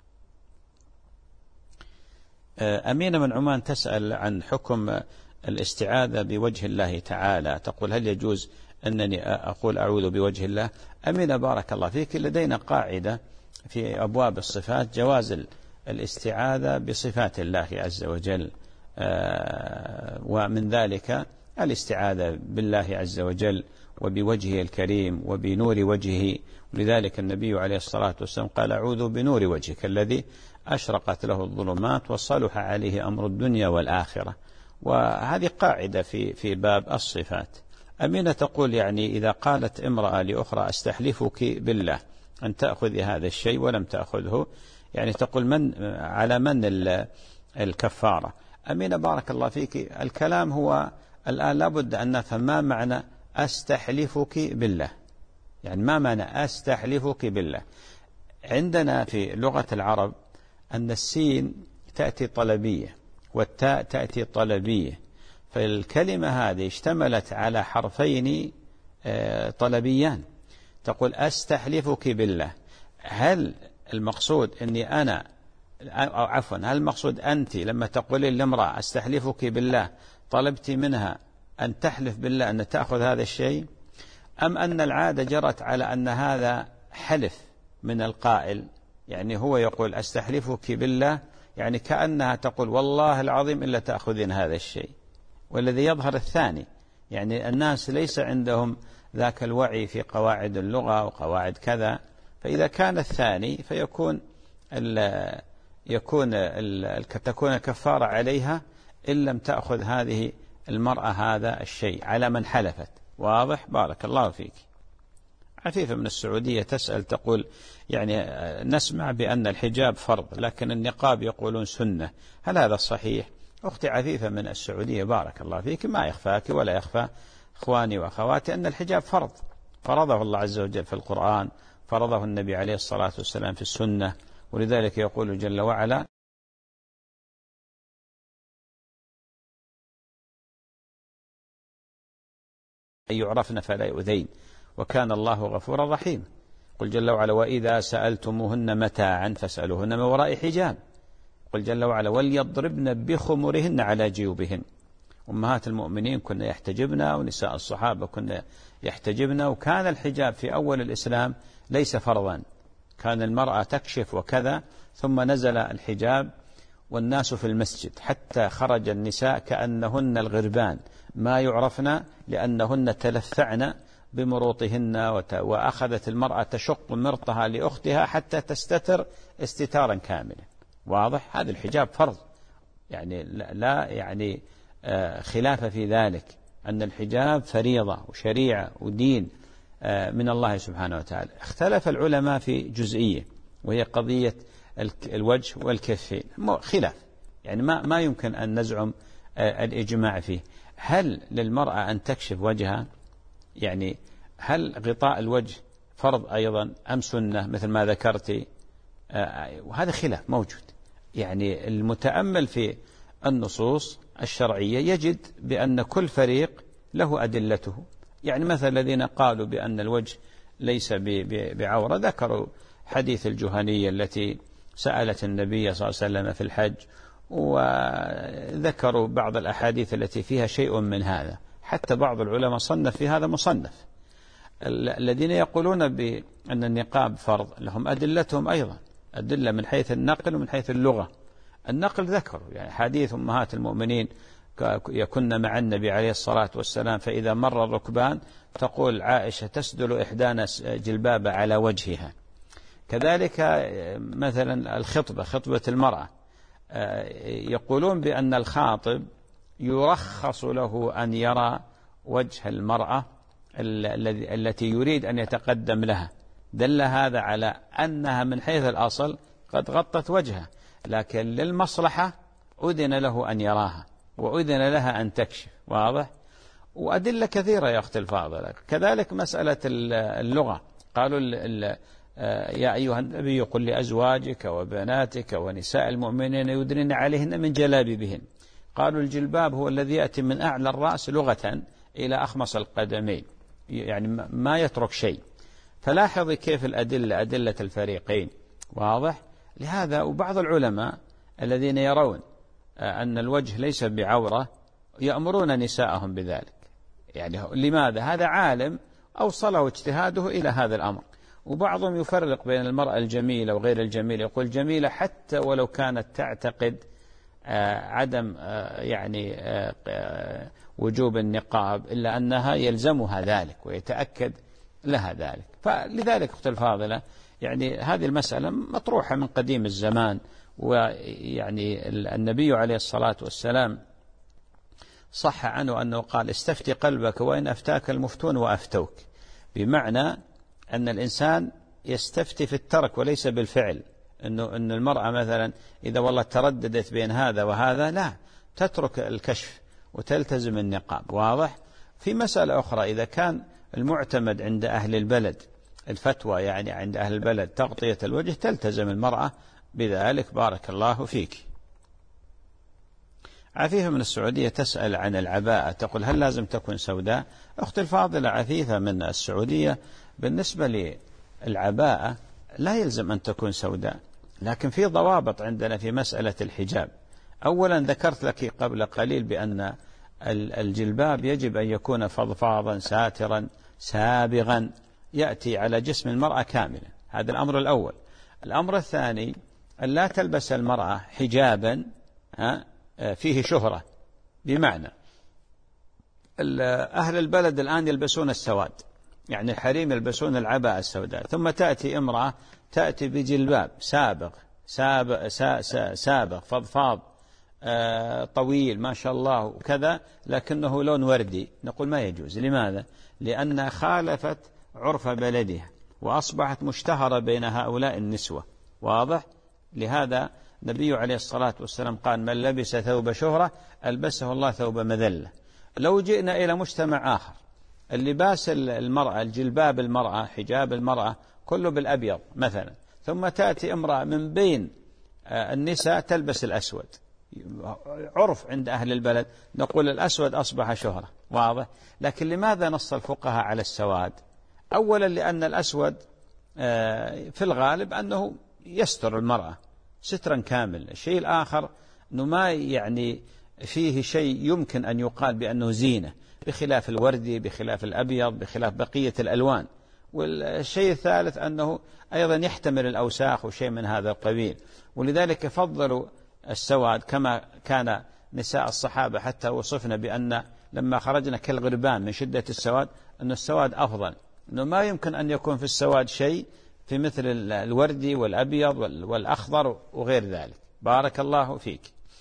أمينة من عمان تسأل عن حكم الاستعاذة بوجه الله تعالى، تقول هل يجوز أنني أقول أعوذ بوجه الله؟ أمينة بارك الله فيك، لدينا قاعدة في أبواب الصفات جواز الاستعاذة بصفات الله عز وجل، ومن ذلك الاستعاذة بالله عز وجل وبوجهه الكريم وبنور وجهه. ولذلك النبي عليه الصلاة والسلام قال أعوذ بنور وجهك الذي أشرقت له الظلمات وصلح عليه أمر الدنيا والآخرة. وهذه قاعدة في في باب الصفات. أمينة تقول يعني إذا قالت امرأة لأخرى أستحلفك بالله أن تأخذ هذا الشيء ولم تأخذه، يعني تقول من على من الكفارة؟ أمينة بارك الله فيك، الكلام هو الآن لابد أن نفهم ما معنى أستحلفك بالله. يعني ما معنى أستحلفك بالله؟ عندنا في لغة العرب أن السين تأتي طلبية والتاء تأتي طلبية، فالكلمة هذه اشتملت على حرفين طلبيان. تقول أستحلفك بالله، هل المقصود أني أنا، أو عفوا هل المقصود أنت لما تقولي لامرأة أستحلفك بالله طلبت منها أن تحلف بالله أن تأخذ هذا الشيء، أم أن العادة جرت على أن هذا حلف من القائل، يعني هو يقول أستحلفك بالله يعني كأنها تقول والله العظيم إلا تأخذين هذا الشيء، والذي يظهر الثاني، يعني الناس ليس عندهم ذاك الوعي في قواعد اللغة وقواعد كذا، فإذا كان الثاني فيكون ال يكون ال تكون الكفارة عليها إن لم تأخذ هذه المرأة هذا الشيء على من حلفت. واضح؟ بارك الله فيك. عفيفة من السعودية تسأل تقول يعني نسمع بأن الحجاب فرض لكن النقاب يقولون سنة، هل هذا صحيح؟ أختي عفيفة من السعودية بارك الله فيك، ما يخفاك ولا يخفى إخواني وأخواتي أن الحجاب فرض، فرضه الله عز وجل في القرآن، فرضه النبي عليه الصلاة والسلام في السنة، ولذلك يقول جل وعلا أن يعرفن فلا يؤذين وكان الله غفورا رحيما. قل جل وعلا وإذا سألتموهن متاعا فاسألوهن من وراء حجاب. قل جل وعلا وليضربن بخمرهن على جيوبهن. أمهات المؤمنين كنا يحتجبن ونساء الصحابة كنا يحتجبن، وكان الحجاب في أول الإسلام ليس فرضا، كان المرأة تكشف وكذا، ثم نزل الحجاب والناس في المسجد حتى خرج النساء كأنهن الغربان ما يعرفن لأنهن تلفعن بمروطهن، وأخذت المرأة تشق مرطها لأختها حتى تستتر استتارا كاملا. واضح؟ هذا الحجاب فرض، يعني لا يعني خلاف في ذلك، أن الحجاب فريضة وشريعة ودين من الله سبحانه وتعالى. اختلف العلماء في جزئية وهي قضية الوجه والكفين، خلاف، يعني ما ما يمكن أن نزعم الإجماع فيه. هل للمرأة أن تكشف وجهها؟ يعني هل غطاء الوجه فرض أيضا أم سنة مثل ما ذكرتي؟ وهذا خلاف موجود، يعني المتأمل في النصوص الشرعية يجد بأن كل فريق له أدلته. يعني مثل الذين قالوا بأن الوجه ليس بعورة ذكروا حديث الجهنية التي سألت النبي صلى الله عليه وسلم في الحج، وذكروا بعض الأحاديث التي فيها شيء من هذا، حتى بعض العلماء صنف في هذا مصنف. الذين يقولون بأن النقاب فرض لهم أدلتهم أيضا، أدلة من حيث النقل ومن حيث اللغة. النقل ذكروا يعني حديث أمهات المؤمنين يكن مع النبي عليه الصلاة والسلام فإذا مر الركبان تقول عائشة تسدل إحدانا جلباب على وجهها. كذلك مثلا الخطبة، خطبة المرأة، يقولون بأن الخاطب يرخص له أن يرى وجه المرأة التي يريد أن يتقدم لها، دل هذا على أنها من حيث الأصل قد غطت وجهها، لكن للمصلحة أذن له أن يراها وأذن لها أن تكشف. واضح؟ وأدلة كثيرة يا أخت الفاضلة. كذلك مسألة اللغة، قالوا يا أيها النبي قل لأزواجك وبناتك ونساء المؤمنين يدنين عليهن من جلابيبهن. قالوا الجلباب هو الذي يأتي من أعلى الرأس لغة إلى أخمص القدمين، يعني ما يترك شيء. فلاحظي كيف الأدلة أدلة الفريقين. واضح؟ لهذا وبعض العلماء الذين يرون أن الوجه ليس بعورة يأمرون نساءهم بذلك. يعني لماذا؟ هذا عالم أوصله اجتهاده إلى هذا الأمر. وبعضهم يفرق بين المرأة الجميلة وغير الجميلة، يقول جميلة حتى ولو كانت تعتقد عدم يعني وجوب النقاب إلا أنها يلزمها ذلك ويتأكد لها ذلك. فلذلك أختي الفاضلة يعني هذه المسألة مطروحة من قديم الزمان، ويعني النبي عليه الصلاة والسلام صح عنه أنه قال استفتي قلبك وإن أفتاك المفتون وأفتوك، بمعنى أن الإنسان يستفتي في الترك وليس بالفعل. أنه أن المرأة مثلا إذا والله ترددت بين هذا وهذا لا تترك الكشف وتلتزم النقاب. واضح؟ في مسألة أخرى، إذا كان المعتمد عند أهل البلد، الفتوى يعني عند أهل البلد تغطية الوجه، تلتزم المرأة بذلك. بارك الله فيك. عفيفة من السعودية تسأل عن العباءة، تقول هل لازم تكون سوداء؟ أختي الفاضلة عفيفة من السعودية، بالنسبة للعباءة لا يلزم أن تكون سوداء، لكن في ضوابط عندنا في مسألة الحجاب. أولا ذكرت لك قبل قليل بأن الجلباب يجب أن يكون فضفاضا ساترا سابغا يأتي على جسم المرأة كاملا، هذا الأمر الأول. الأمر الثاني أن لا تلبس المرأة حجابا فيه شهرة، بمعنى أهل البلد الآن يلبسون السواد، يعني الحريم يلبسون العباءة السوداء، ثم تأتي امرأة تأتي بجلباب سابغ سابغ, سابغ فضفاض طويل ما شاء الله وكذا، لكنه لون وردي، نقول ما يجوز. لماذا؟ لأنها خالفت عرف بلدها وأصبحت مشتهرة بين هؤلاء النسوة، واضح؟ لهذا النبي عليه الصلاة والسلام قال من لبس ثوب شهرة ألبسه الله ثوب مذلة. لو جئنا إلى مجتمع آخر، اللباس المرأة، الجلباب المرأة، حجاب المرأة كله بالأبيض مثلا، ثم تأتي امرأة من بين النساء تلبس الأسود، عرف عند أهل البلد نقول الأسود أصبح شهرة، واضح؟ لكن لماذا نص الفقهاء على السواد؟ أولا لأن الأسود في الغالب أنه يستر المرأة سترا كامل. الشيء الآخر أنه ما يعني فيه شيء يمكن أن يقال بأنه زينة، بخلاف الوردي، بخلاف الأبيض، بخلاف بقية الألوان. والشيء الثالث أنه أيضا يحتمل الأوساخ وشيء من هذا القبيل، ولذلك فضلوا السواد، كما كان نساء الصحابة حتى وصفنا بأن لما خرجنا كالغربان من شدة السواد أن السواد أفضل، أنه ما يمكن أن يكون في السواد شيء في مثل الوردي والأبيض والأخضر وغير ذلك. بارك الله فيك.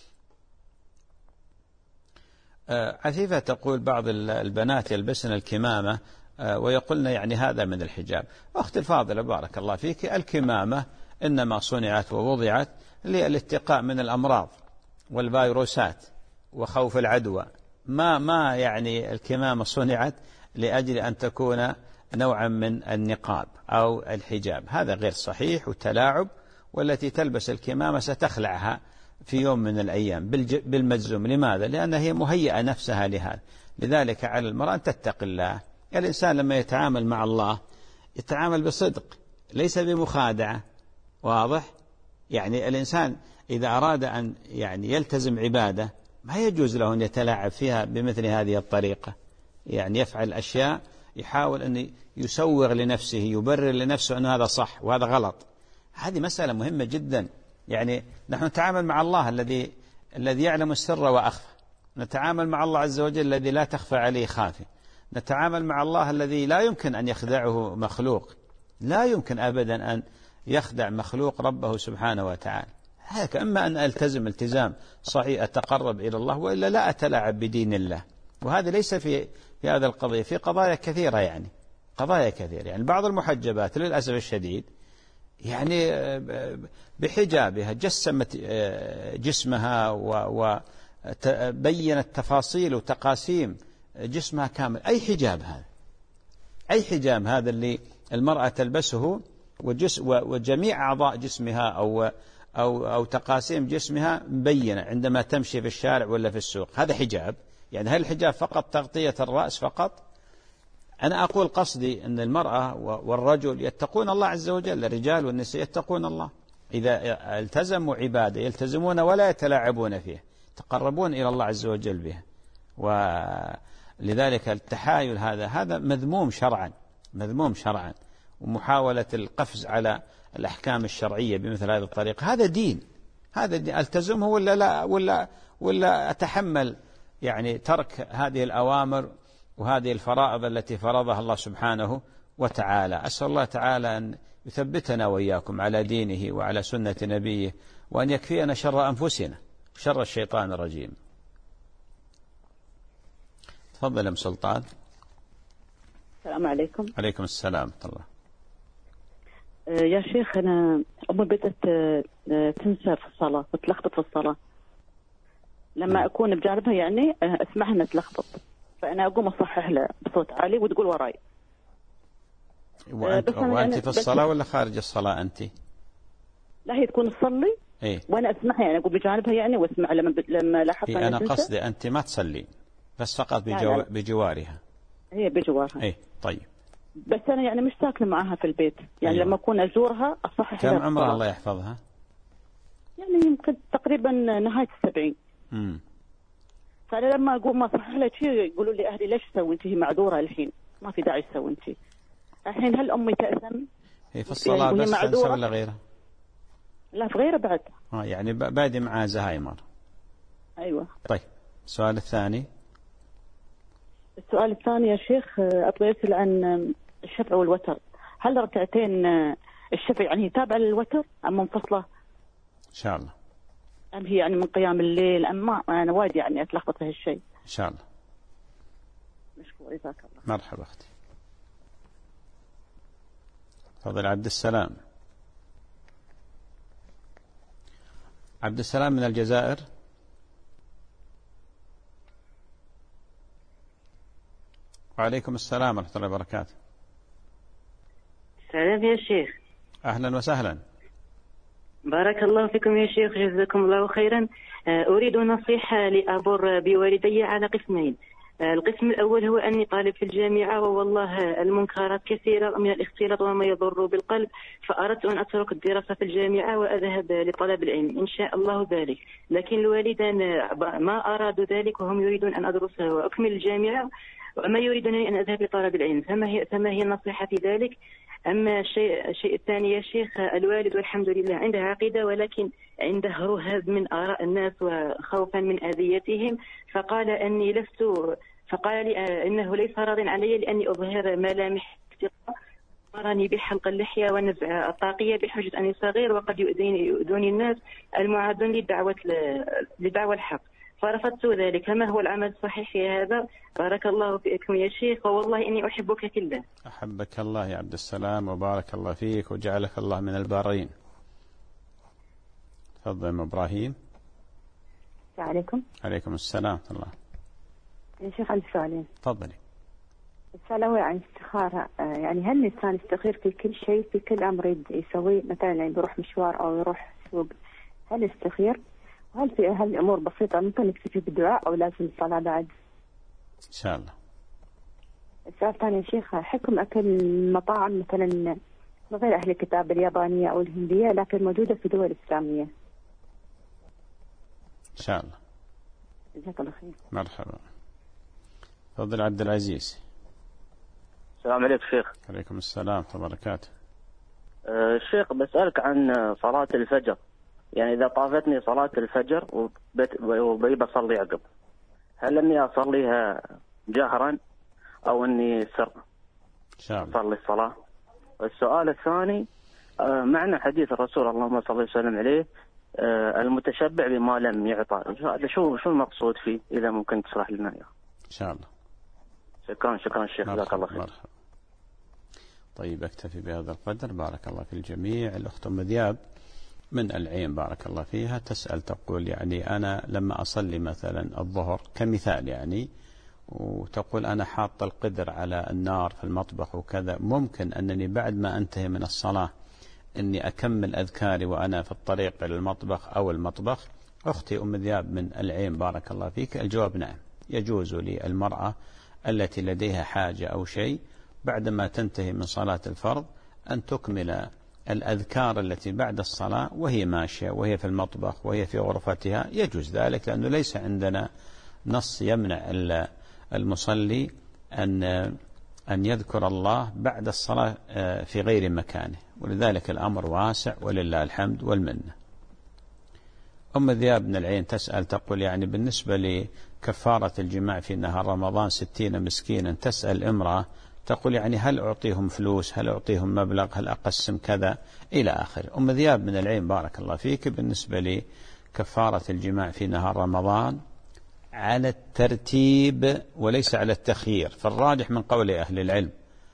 عفيفة تقول بعض البنات يلبسن الكمامة ويقولن يعني هذا من الحجاب. أختي الفاضلة بارك الله فيك، الكمامة إنما صنعت ووضعت للاتقاء من الأمراض والفيروسات وخوف العدوى، ما ما يعني الكمامة صنعت لأجل أن تكون نوعا من النقاب أو الحجاب، هذا غير صحيح وتلاعب. والتي تلبس الكمامة ستخلعها في يوم من الأيام بالمجزوم. لماذا؟ لأنها هي مهيئة نفسها لهذا. لذلك على المرأة أن تتقي الله. الإنسان لما يتعامل مع الله يتعامل بصدق ليس بمخادعة، واضح؟ يعني الإنسان إذا أراد أن يعني يلتزم عبادة ما يجوز له أن يتلاعب فيها بمثل هذه الطريقة، يعني يفعل أشياء يحاول أن يسوغ لنفسه، يبرر لنفسه أن هذا صح وهذا غلط. هذه مسألة مهمة جدا. يعني نحن نتعامل مع الله الذي الذي يعلم السر وأخفى، نتعامل مع الله عز وجل الذي لا تخفى عليه خافية، نتعامل مع الله الذي لا يمكن أن يخدعه مخلوق، لا يمكن أبدا أن يخدع مخلوق ربه سبحانه وتعالى. هيك إما أن ألتزم التزام صحيح أتقرب إلى الله، وإلا لا أتلاعب بدين الله. وهذا ليس في في هذا القضية، في قضايا كثيرة، يعني قضايا كثيرة. يعني بعض المحجبات للأسف الشديد يعني بحجابها جسمت جسمها وبينت تفاصيل وتقاسيم جسمها كامل. أي حجاب هذا؟ أي حجاب هذا اللي المرأة تلبسه وجميع أعضاء جسمها أو أو أو تقاسيم جسمها مبينة عندما تمشي في الشارع ولا في السوق؟ هذا حجاب؟ يعني هل الحجاب فقط تغطية الرأس فقط؟ أنا أقول قصدي أن المرأة والرجل يتقون الله عز وجل، الرجال والنساء يتقون الله، إذا التزموا عبادة يلتزمون ولا يتلاعبون فيها، تقربون إلى الله عز وجل بها. ولذلك التحايل هذا هذا مذموم شرعا، مذموم شرعا، ومحاولة القفز على الأحكام الشرعية بمثل هذه الطريقة هذا دين، هذا دين ألتزمه ولا لا، ولا ولا أتحمل يعني ترك هذه الأوامر وهذه الفرائض التي فرضها الله سبحانه وتعالى. أسأل الله تعالى أن يثبتنا وإياكم على دينه وعلى سنة نبيه، وأن يكفينا شر أنفسنا شر الشيطان الرجيم. تفضل أم سلطان. السلام عليكم. عليكم السلام ورحمة الله. يا شيخ أنا أمي بدأت تنسى في الصلاة وتلخبط في الصلاة، لما أكون بجانبها يعني أسمعها أنها تلخبط، فأنا أقوم أصحح لها بصوت عالي وتقول وراي، وأنت, وأنت في الصلاة ولا خارج الصلاة أنت؟ لا هي تكون تصلي إيه؟ وأنا أسمعها يعني أقول بجانبها يعني وأسمع لما ب... لما لاحظت إيه أنا قصدي أنت ما تصلي بس فقط بجو... بجوارها. هي بجوارها. إيه طيب. بس أنا يعني مش ساكنة معها في البيت يعني. أيوة. لما أكون أزورها أصحح. كم عمرها الله يحفظها؟ يعني يمكن تقريبا نهاية السبعين. امم فأنا لما أقول ما صحح لها شيء يقولوا لي أهلي ليش تسوي أنت؟ هي معذورة الحين ما في داعي تسوي أنت. الحين هل أمي تأثم؟ هي في الصلاة بس تنسى ولا غيرها؟ لا في غيره بعد. آه يعني بادي معها زهايمر. أيوة. طيب السؤال الثاني. السؤال الثاني يا شيخ أبغى أسأل عن الشفع والوتر. هل ركعتين الشفع يعني تابعة للوتر أم منفصلة؟ إن شاء الله. أم هي يعني من قيام الليل أم ما أنا وايد يعني أتلخبط في هالشيء. إن شاء الله. مشكور جزاك الله. مرحبا أختي. تفضل عبد السلام. عبد السلام من الجزائر. وعليكم السلام ورحمة الله وبركاته. سلام يا شيخ. أهلا وسهلا. بارك الله فيكم يا شيخ جزاكم الله خيرا. أريد نصيحة لأبر بوالدي على قسمين. القسم الأول هو أني طالب في الجامعة ووالله المنكرات كثيرة من الاختلاط وما يضر بالقلب فأردت أن أترك الدراسة في الجامعة وأذهب لطلب العلم إن شاء الله ذلك لكن الوالدان ما أرادوا ذلك وهم يريدون أن أدرس وأكمل الجامعة وما يريدونني أن أذهب لطلب العلم فما هي, فما هي النصيحة في ذلك؟ أما الشيء, الشيء الثاني يا شيخ الوالد والحمد لله عنده عقيدة ولكن عنده رهب من آراء الناس وخوفا من أذيتهم فقال أني لست فقال لي إنه ليس راض علي لأني أظهر ملامح افتقار أمرني بحلق اللحية ونزع الطاقية بحجة أني صغير وقد يؤذوني الناس المعادون للدعوة لدعوة الحق فرفضت ذلك فما هو العمل الصحيح في هذا؟ بارك الله فيكم يا شيخ ووالله إني أحبك في الله. أحبك الله يا عبد السلام وبارك الله فيك وجعلك الله من البارين. تفضل ام إبراهيم. السلام عليكم. عليكم السلام ورحمة الله. يا شيخ عندي سؤالين. تفضلي. السؤال الأول عن الاستخارة يعني هل الإنسان يستخير في كل شيء في كل أمر يسويه مثلا يعني بيروح مشوار أو يروح سوق هل يستخير؟ وهل في هل أمور بسيطة ممكن نكتفي بالدعاء أو لازم الصلاة بعد؟ إن شاء الله. السؤال الثاني يا شيخ حكم أكل المطاعم مثلا من غير أهل الكتاب اليابانية أو الهندية لكن موجودة في دول إسلامية. إن شاء الله. جزاك الله خير. مرحبا. تفضل عبد العزيز. السلام عليكم شيخ. عليكم السلام ورحمة الله وبركاته. أه شيخ بسألك عن صلاة الفجر يعني إذا طافتني صلاة الفجر وبي بصلي عقب هل أني أصليها جهرا أو أني سر إن شاء الله أصلي الصلاة؟ السؤال الثاني أه معنى حديث الرسول اللهم صل وسلم عليه أه المتشبع بما لم يعطى هذا شو شو المقصود فيه إذا ممكن تشرح لنا إياه؟ إن شاء الله. شكرا شكرا شيخ جزاك الله خير. مرحبا. طيب أكتفي بهذا القدر بارك الله في الجميع. الأخت أم ذياب من العين بارك الله فيها تسأل تقول يعني أنا لما أصلي مثلا الظهر كمثال يعني وتقول أنا حاط القدر على النار في المطبخ وكذا ممكن أنني بعد ما أنتهي من الصلاة أني أكمل أذكاري وأنا في الطريق إلى المطبخ أو المطبخ؟ أختي أم ذياب من العين بارك الله فيك الجواب نعم يجوز للمرأة التي لديها حاجة أو شيء بعدما تنتهي من صلاة الفرض أن تكمل الأذكار التي بعد الصلاة وهي ماشية وهي في المطبخ وهي في غرفتها يجوز ذلك لأنه ليس عندنا نص يمنع المصلي أن أن يذكر الله بعد الصلاة في غير مكانه ولذلك الأمر واسع ولله الحمد والمنة. أم ذياب بن العين تسأل تقول يعني بالنسبة لكفارة الجماع في نهار رمضان ستين مسكينا تسأل امرأة تقول يعني هل أعطيهم فلوس هل أعطيهم مبلغ هل أقسم كذا إلى آخر. أم ذياب من العين بارك الله فيك بالنسبة لكفارة الجماع في نهار رمضان على الترتيب وليس على التخيير فالراجح من قول أهل العلم.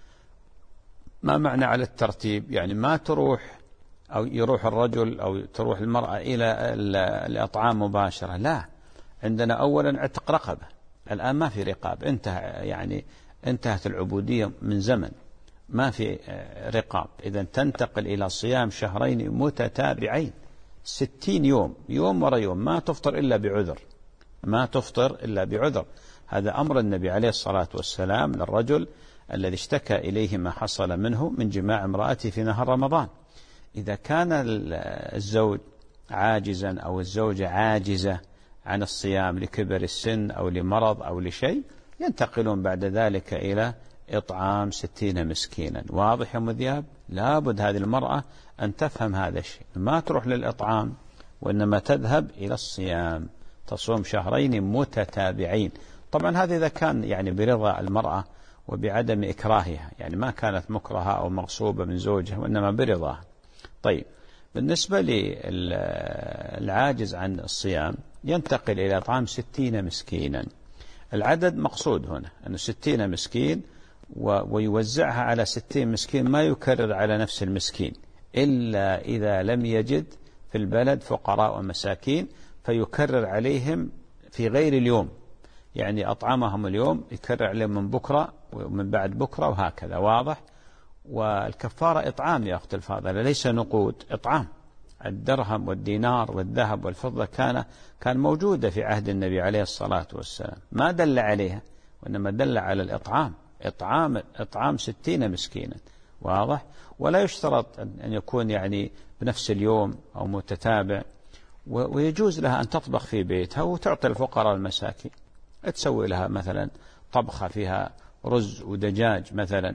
ما معنى على الترتيب؟ يعني ما تروح أو يروح الرجل أو تروح المرأة إلى الأطعام مباشرة لا عندنا أولا عتق رقبة الآن ما في رقاب انتهى يعني انتهت العبودية من زمن ما في رقاب، إذا تنتقل إلى صيام شهرين متتابعين ستين يوم، يوم ورا يوم، ما تفطر إلا بعذر، ما تفطر إلا بعذر. هذا أمر النبي عليه الصلاة والسلام للرجل الذي اشتكى إليه ما حصل منه من جماع امرأته في نهار رمضان. إذا كان الزوج عاجزا أو الزوجة عاجزة عن الصيام لكبر السن أو لمرض أو لشيء، ينتقلون بعد ذلك إلى إطعام ستين مسكينا. واضح يا مذياب؟ لابد هذه المرأة أن تفهم هذا الشيء، ما تروح للإطعام وإنما تذهب إلى الصيام، تصوم شهرين متتابعين. طبعا هذا إذا كان يعني برضا المرأة وبعدم إكراهها، يعني ما كانت مكرهة أو مغصوبة من زوجها وإنما برضاها. طيب، بالنسبة للعاجز عن الصيام ينتقل إلى إطعام ستين مسكينا. العدد مقصود هنا أنه ستين مسكين، ويوزعها على ستين مسكين، ما يكرر على نفس المسكين إلا إذا لم يجد في البلد فقراء ومساكين فيكرر عليهم في غير اليوم، يعني أطعمهم اليوم يكرر عليهم من بكرة ومن بعد بكرة وهكذا. واضح؟ والكفارة إطعام يا أخت الفاضلة، ليس نقود، إطعام. الدرهم والدينار والذهب والفضة كان كان موجودة في عهد النبي عليه الصلاة والسلام، ما دل عليها وإنما دل على الإطعام، إطعام إطعام ستين مسكينا. واضح؟ ولا يشترط أن يكون يعني بنفس اليوم أو متتابع، ويجوز لها أن تطبخ في بيتها وتعطي الفقراء المساكين، تسوي لها مثلا طبخة فيها رز ودجاج مثلا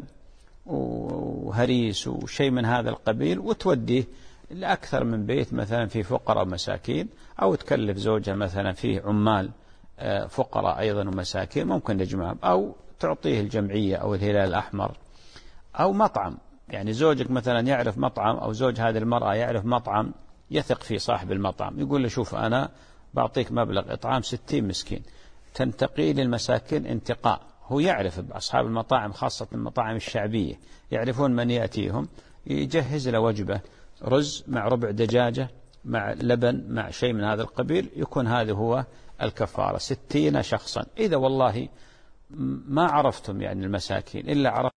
وهريس وشيء من هذا القبيل، وتوديه لأكثر من بيت مثلا في فقراء ومساكين، أو تكلف زوجها مثلا فيه عمال فقراء أيضا ومساكين ممكن نجمعهم، أو تعطيه الجمعية أو الهلال الأحمر، أو مطعم. يعني زوجك مثلا يعرف مطعم، أو زوج هذه المرأة يعرف مطعم يثق في صاحب المطعم، يقول له شوف أنا بعطيك مبلغ إطعام ستين مسكين، تنتقي للمساكين انتقاء. هو يعرف أصحاب المطاعم خاصة المطاعم الشعبية يعرفون من يأتيهم، يجهز له وجبة رز مع ربع دجاجة مع لبن مع شيء من هذا القبيل، يكون هذا هو الكفارة ستين شخصا. إذا والله ما عرفتم يعني المساكين إلا عرفتم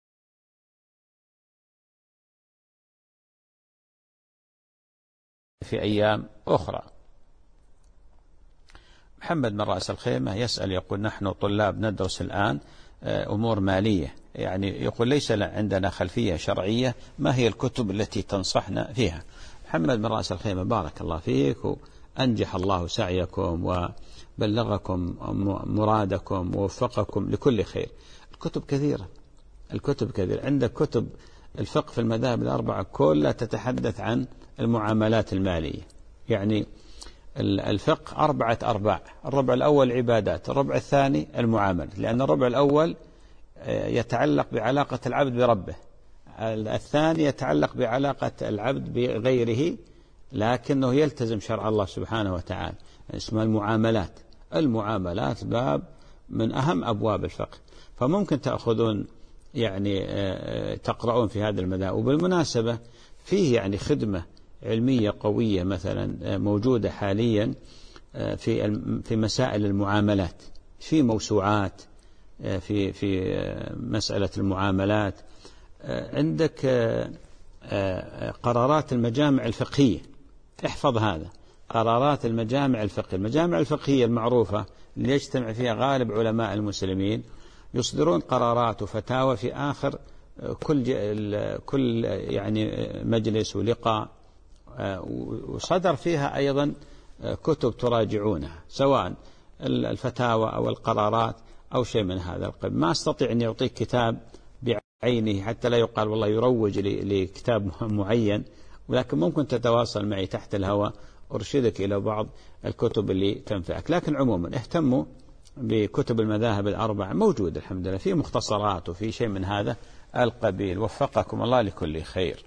في أيام أخرى. محمد من رأس الخيمة يسأل يقول نحن طلاب ندرس الآن أمور مالية، يعني يقول ليس عندنا خلفية شرعية، ما هي الكتب التي تنصحنا فيها؟ محمد من رأس الخيمة بارك الله فيك وأنجح الله سعيكم وبلغكم مرادكم ووفقكم لكل خير. الكتب كثيرة، الكتب كثيرة. عندك كتب الفقه في المذاهب الأربعة كلها تتحدث عن المعاملات المالية، يعني الفقه أربعة أرباع، الربع الأول عبادات، الربع الثاني المعاملة، لأن الربع الأول يتعلق بعلاقة العبد بربه، الثاني يتعلق بعلاقة العبد بغيره لكنه يلتزم شرع الله سبحانه وتعالى، اسمها المعاملات. المعاملات باب من أهم أبواب الفقه، فممكن تأخذون يعني تقرؤون في هذا المذاهب. وبالمناسبة فيه يعني خدمة علمية قوية مثلا موجودة حاليا في في مسائل المعاملات، في موسوعات في في مسألة المعاملات. عندك قرارات المجامع الفقهية، احفظ هذا، قرارات المجامع الفقهية. المجامع الفقهية المعروفة اللي يجتمع فيها غالب علماء المسلمين يصدرون قرارات وفتاوى في آخر كل كل يعني مجلس ولقاء، وصدر فيها أيضا كتب تراجعونها، سواء الفتاوى أو القرارات أو شيء من هذا القبيل. ما أستطيع أن يعطيك كتاب بعينه حتى لا يقال والله يروج لكتاب معين، ولكن ممكن تتواصل معي تحت الهواء أرشدك إلى بعض الكتب اللي تنفعك. لكن عموما اهتموا بكتب المذاهب الأربعة، موجود الحمد لله في مختصرات وفي شيء من هذا القبيل. وفقكم الله لكل خير.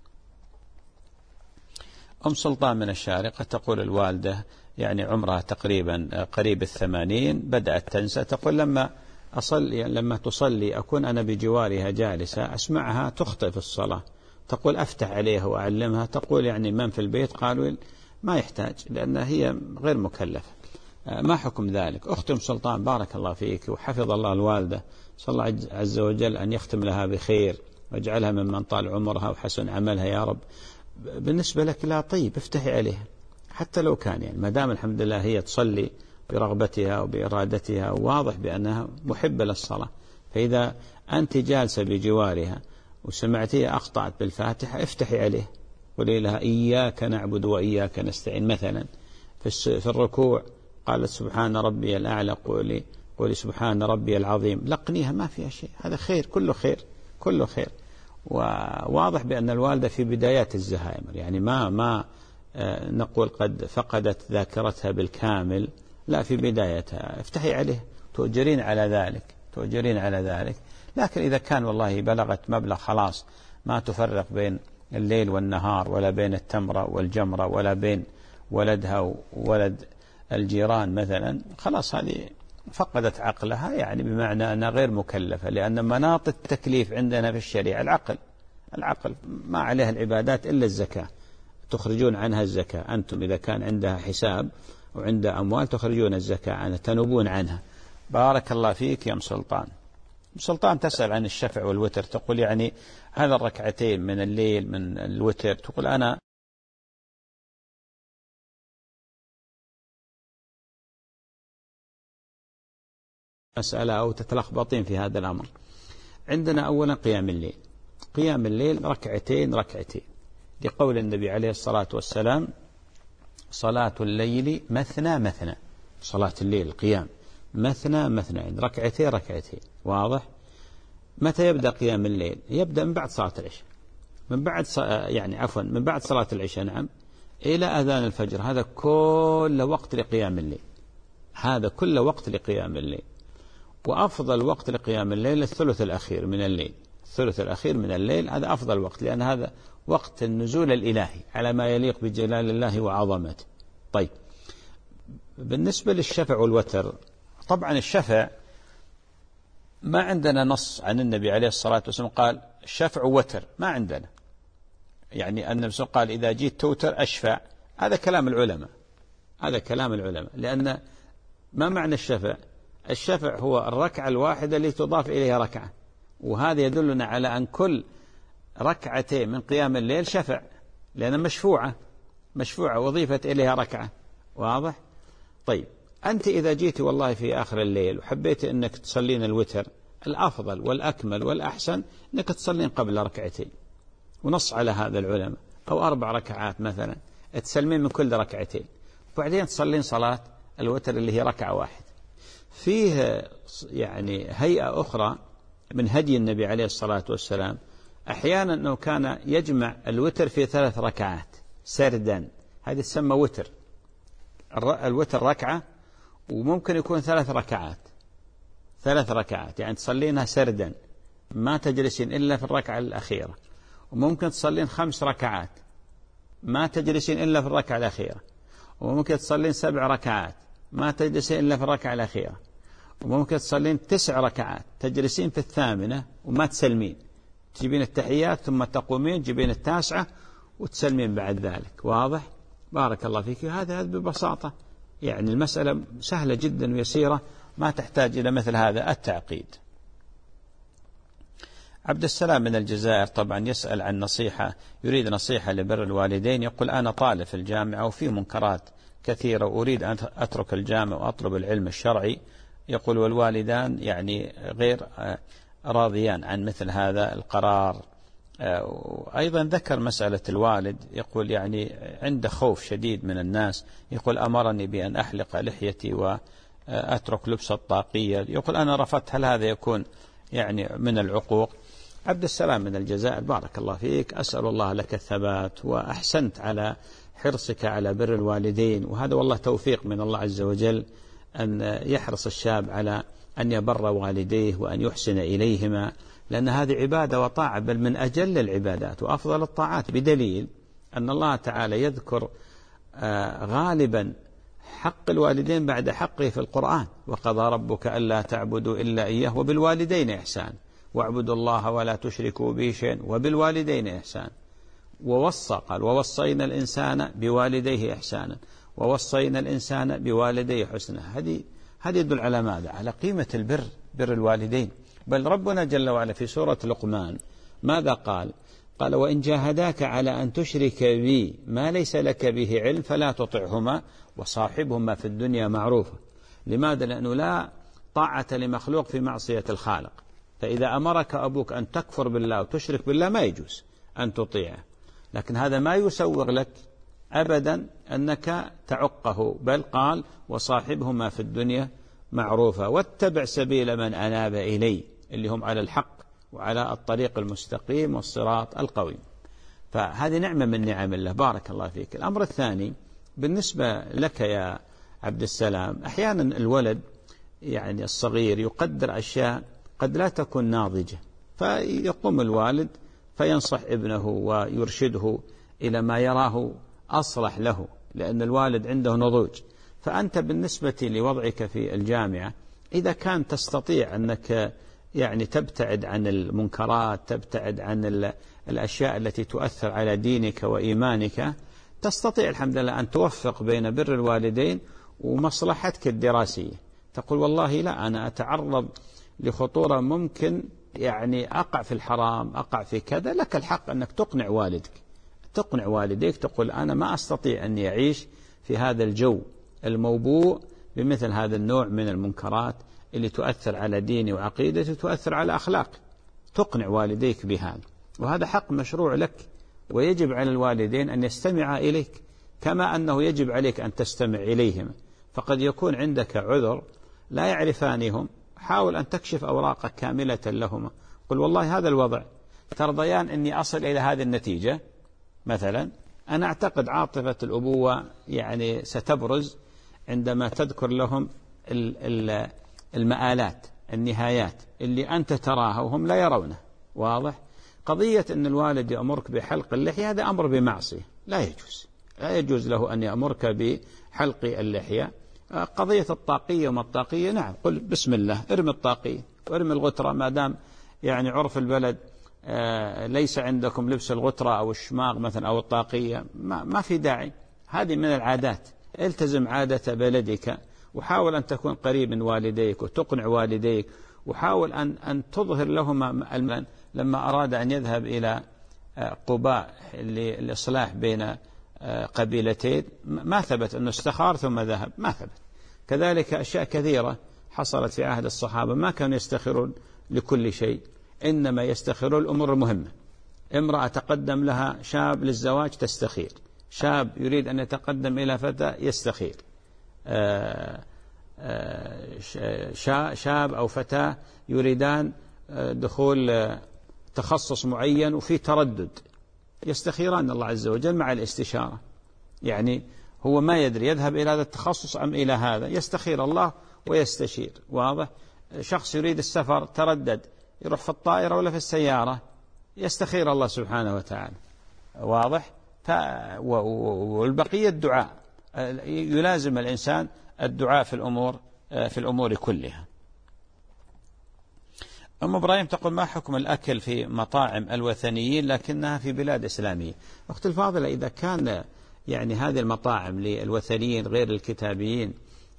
أم سلطان من الشارقة تقول الوالدة يعني عمرها تقريبا قريب الثمانين بدأت تنسى، تقول لما أصلي لما تصلي أكون أنا بجوارها جالسة أسمعها تخطئ في الصلاة، تقول أفتح عليها وأعلمها، تقول يعني من في البيت قالوا ما يحتاج لأن هي غير مكلفة. ما حكم ذلك؟ أختي أم سلطان بارك الله فيك وحفظ الله الوالدة، صلى الله عز وجل أن يختم لها بخير واجعلها ممن طال عمرها وحسن عملها يا رب. بالنسبة لك لا، طيب افتحي عليها حتى لو كان يعني ما دام الحمد لله هي تصلي برغبتها وبإرادتها وواضح بأنها محبة للصلاة، فإذا أنت جالسة بجوارها وسمعتيها أخطأت بالفاتحة افتحي عليه، قولي لها إياك نعبد وإياك نستعين مثلا. في الركوع قالت سبحان ربي الأعلى، قولي قولي سبحان ربي العظيم، لقنيها ما فيها شيء، هذا خير، كله خير كله خير. وواضح بأن الوالدة في بدايات الزهايمر، يعني ما ما نقول قد فقدت ذاكرتها بالكامل، لا، في بدايتها افتحي عليه، تؤجرين على ذلك تؤجرين على ذلك. لكن إذا كان والله بلغت مبلغ خلاص ما تفرق بين الليل والنهار، ولا بين التمرة والجمرة، ولا بين ولدها وولد الجيران مثلا، خلاص هذه فقدت عقلها، يعني بمعنى أنها غير مكلفة، لأن مناط التكليف عندنا في الشريعة العقل العقل ما عليها العبادات إلا الزكاة، تخرجون عنها الزكاة. أنتم إذا كان عندها حساب وعندها أموال تخرجون الزكاة عنها، تنوبون عنها. بارك الله فيك يا أم سلطان. سلطان تسأل عن الشفع والوتر، تقول يعني هذا الركعتين من الليل من الوتر، تقول أنا مسألة أو تتلخبطين في هذا الأمر. عندنا أولا قيام الليل، قيام الليل ركعتين ركعتين، لقول النبي عليه الصلاة والسلام صلاة الليل مثنى مثنى، صلاة الليل القيام مثنى مثنى، ركعتين ركعتين، واضح. متى يبدأ قيام الليل؟ يبدأ من بعد صلاة العشاء، من بعد ص... يعني عفوا من بعد صلاة العشاء نعم إلى أذان الفجر، هذا كل وقت لقيام الليل، هذا كل وقت لقيام الليل. وأفضل وقت لقيام الليل الثلث الأخير من الليل، الثلث الأخير من الليل هذا أفضل وقت، لأن هذا وقت النزول الإلهي على ما يليق بجلال الله وعظمته. طيب، بالنسبة للشفع والوتر، طبعا الشفع ما عندنا نص عن النبي عليه الصلاة والسلام قال شفع ووتر، ما عندنا، يعني النبي قال إذا جيت توتر أشفع، هذا كلام العلماء، هذا كلام العلماء، لأن ما معنى الشفع؟ الشفع هو الركعة الواحدة اللي تضاف إليها ركعة، وهذا يدلنا على أن كل ركعتين من قيام الليل شفع، لأنها مشفوعة مشفوعة وضيفت إليها ركعة، واضح؟ طيب، أنت إذا جيت والله في آخر الليل وحبيت أنك تصلين الوتر، الأفضل والأكمل والأحسن أنك تصلين قبل ركعتين، ونص على هذا العلماء، أو أربع ركعات مثلا تسلمين من كل ركعتين، وبعدين تصلين صلاة الوتر اللي هي ركعة واحدة. فيه يعني هيئة أخرى من هدي النبي عليه الصلاة والسلام، أحيانا أنه كان يجمع الوتر في ثلاث ركعات سردا، هذه تسمى وتر، الوتر ركعة وممكن يكون ثلاث ركعات ثلاث ركعات يعني تصلينها سردا ما تجلسين إلا في الركعة الأخيرة، وممكن تصلين خمس ركعات ما تجلسين إلا في الركعة الأخيرة، وممكن تصلين سبع ركعات ما تجلسين إلا في الركعة الأخيرة، وممكن تصلين تسع ركعات تجلسين في الثامنة وما تسلمين، تجيبين التحيات ثم تقومين تجيبين التاسعة وتسلمين بعد ذلك، واضح؟ بارك الله فيك. هذا ببساطة يعني المسألة سهلة جدا ويسيرة، ما تحتاج إلى مثل هذا التعقيد. عبد السلام من الجزائر طبعا يسأل عن نصيحة، يريد نصيحة لبر الوالدين، يقول أنا طالب في الجامعة وفي منكرات كثيرة وأريد أن أترك الجامعة وأطلب العلم الشرعي، يقول والوالدان يعني غير راضيان عن مثل هذا القرار. أيضا ذكر مسألة الوالد، يقول يعني عنده خوف شديد من الناس، يقول أمرني بأن أحلق لحيتي وأترك لبس الطاقية، يقول أنا رفضت، هل هذا يكون يعني من العقوق؟ عبد السلام من الجزائر بارك الله فيك، أسأل الله لك الثبات، وأحسنت على حرصك على بر الوالدين، وهذا والله توفيق من الله عز وجل أن يحرص الشاب على أن يبر والديه وأن يحسن إليهما، لأن هذه عبادة وطاعة، بل من أجل العبادات وأفضل الطاعات، بدليل أن الله تعالى يذكر غالبا حق الوالدين بعد حقه في القرآن، وقضى ربك ألا تعبدوا إلا إياه وبالوالدين إحسان واعبدوا الله ولا تشركوا به شيئا وبالوالدين إحسان، ووصى قال ووصينا الإنسان بوالديه إحسانا ووصينا الإنسان بوالديه حسنا. هذه هذه يدل على ماذا؟ على قيمة البر، بر الوالدين. بل ربنا جل وعلا في سورة لقمان ماذا قال؟ قال وإن جاهداك على أن تشرك بي ما ليس لك به علم فلا تطعهما وصاحبهما في الدنيا معروفة. لماذا؟ لأنه لا طاعة لمخلوق في معصية الخالق، فإذا أمرك أبوك أن تكفر بالله وتشرك بالله ما يجوز أن تطيعه، لكن هذا ما يسوغ لك أبدا أنك تعقه، بل قال وصاحبهما في الدنيا معروفة واتبع سبيل من أناب إلي، اللي هم على الحق وعلى الطريق المستقيم والصراط القويم. فهذه نعمة من نعم الله. بارك الله فيك. الأمر الثاني بالنسبة لك يا عبد السلام، أحيانا الولد يعني الصغير يقدر أشياء قد لا تكون ناضجة، فيقوم الوالد فينصح ابنه ويرشده إلى ما يراه أصلح له، لأن الوالد عنده نضوج. فأنت بالنسبة لوضعك في الجامعة إذا كان تستطيع أنك يعني تبتعد عن المنكرات، تبتعد عن الأشياء التي تؤثر على دينك وإيمانك، تستطيع الحمد لله أن توفق بين بر الوالدين ومصلحتك الدراسية. تقول والله لا، أنا أتعرض لخطورة ممكن يعني أقع في الحرام، أقع في كذا، لك الحق أنك تقنع والدك، تقنع والديك، تقول أنا ما أستطيع أن يعيش في هذا الجو الموبوء بمثل هذا النوع من المنكرات اللي تؤثر على ديني وعقيدتي وتؤثر على أخلاقي. تقنع والديك بهذا، وهذا حق مشروع لك، ويجب على الوالدين أن يستمع إليك كما أنه يجب عليك أن تستمع إليهم. فقد يكون عندك عذر لا يعرفانهم، حاول أن تكشف أوراقك كاملة لهما، قل والله هذا الوضع، ترضيان أني أصل إلى هذه النتيجة مثلا. أنا أعتقد عاطفة الأبوة يعني ستبرز عندما تذكر لهم المآلات، النهايات اللي أنت تراها وهم لا يرونه. واضح؟ قضية أن الوالد يأمرك بحلق اللحية هذا أمر بمعصية، لا يجوز، لا يجوز له أن يأمرك بحلق اللحية. قضية الطاقية وما الطاقية، نعم، قل بسم الله، ارمي الطاقية وارمي الغترة، ما دام يعني عرف البلد ليس عندكم لبس الغترة أو الشماغ مثلا أو الطاقية، ما, ما في داعي. هذه من العادات، التزم عادة بلدك، وحاول أن تكون قريب من والديك وتقنع والديك، وحاول أن, أن تظهر لهما. لما أراد أن يذهب إلى قباء للإصلاح بين قبيلتين ما ثبت أنه استخار ثم ذهب، ما ثبت. كذلك أشياء كثيرة حصلت في عهد الصحابة ما كانوا يستخرون لكل شيء، إنما يستخرون الأمور المهمة. امرأة تقدم لها شاب للزواج تستخير، شاب يريد أن يتقدم إلى فتى يستخير، شاب أو فتاة يريدان دخول تخصص معين وفي تردد، يستخيران الله عز وجل مع الاستشارة. يعني هو ما يدري يذهب إلى هذا التخصص أم إلى هذا، يستخير الله ويستشير. واضح؟ شخص يريد السفر تردد، يروح في الطائرة ولا في السيارة، يستخير الله سبحانه وتعالى. واضح؟ والبقية الدعاء، يلازم الإنسان الدعاء في الأمور في الأمور كلها. أم إبراهيم تقول ما حكم الأكل في مطاعم الوثنيين لكنها في بلاد إسلامية؟ أختي الفاضلة، إذا كان يعني هذه المطاعم للوثنيين غير الكتابيين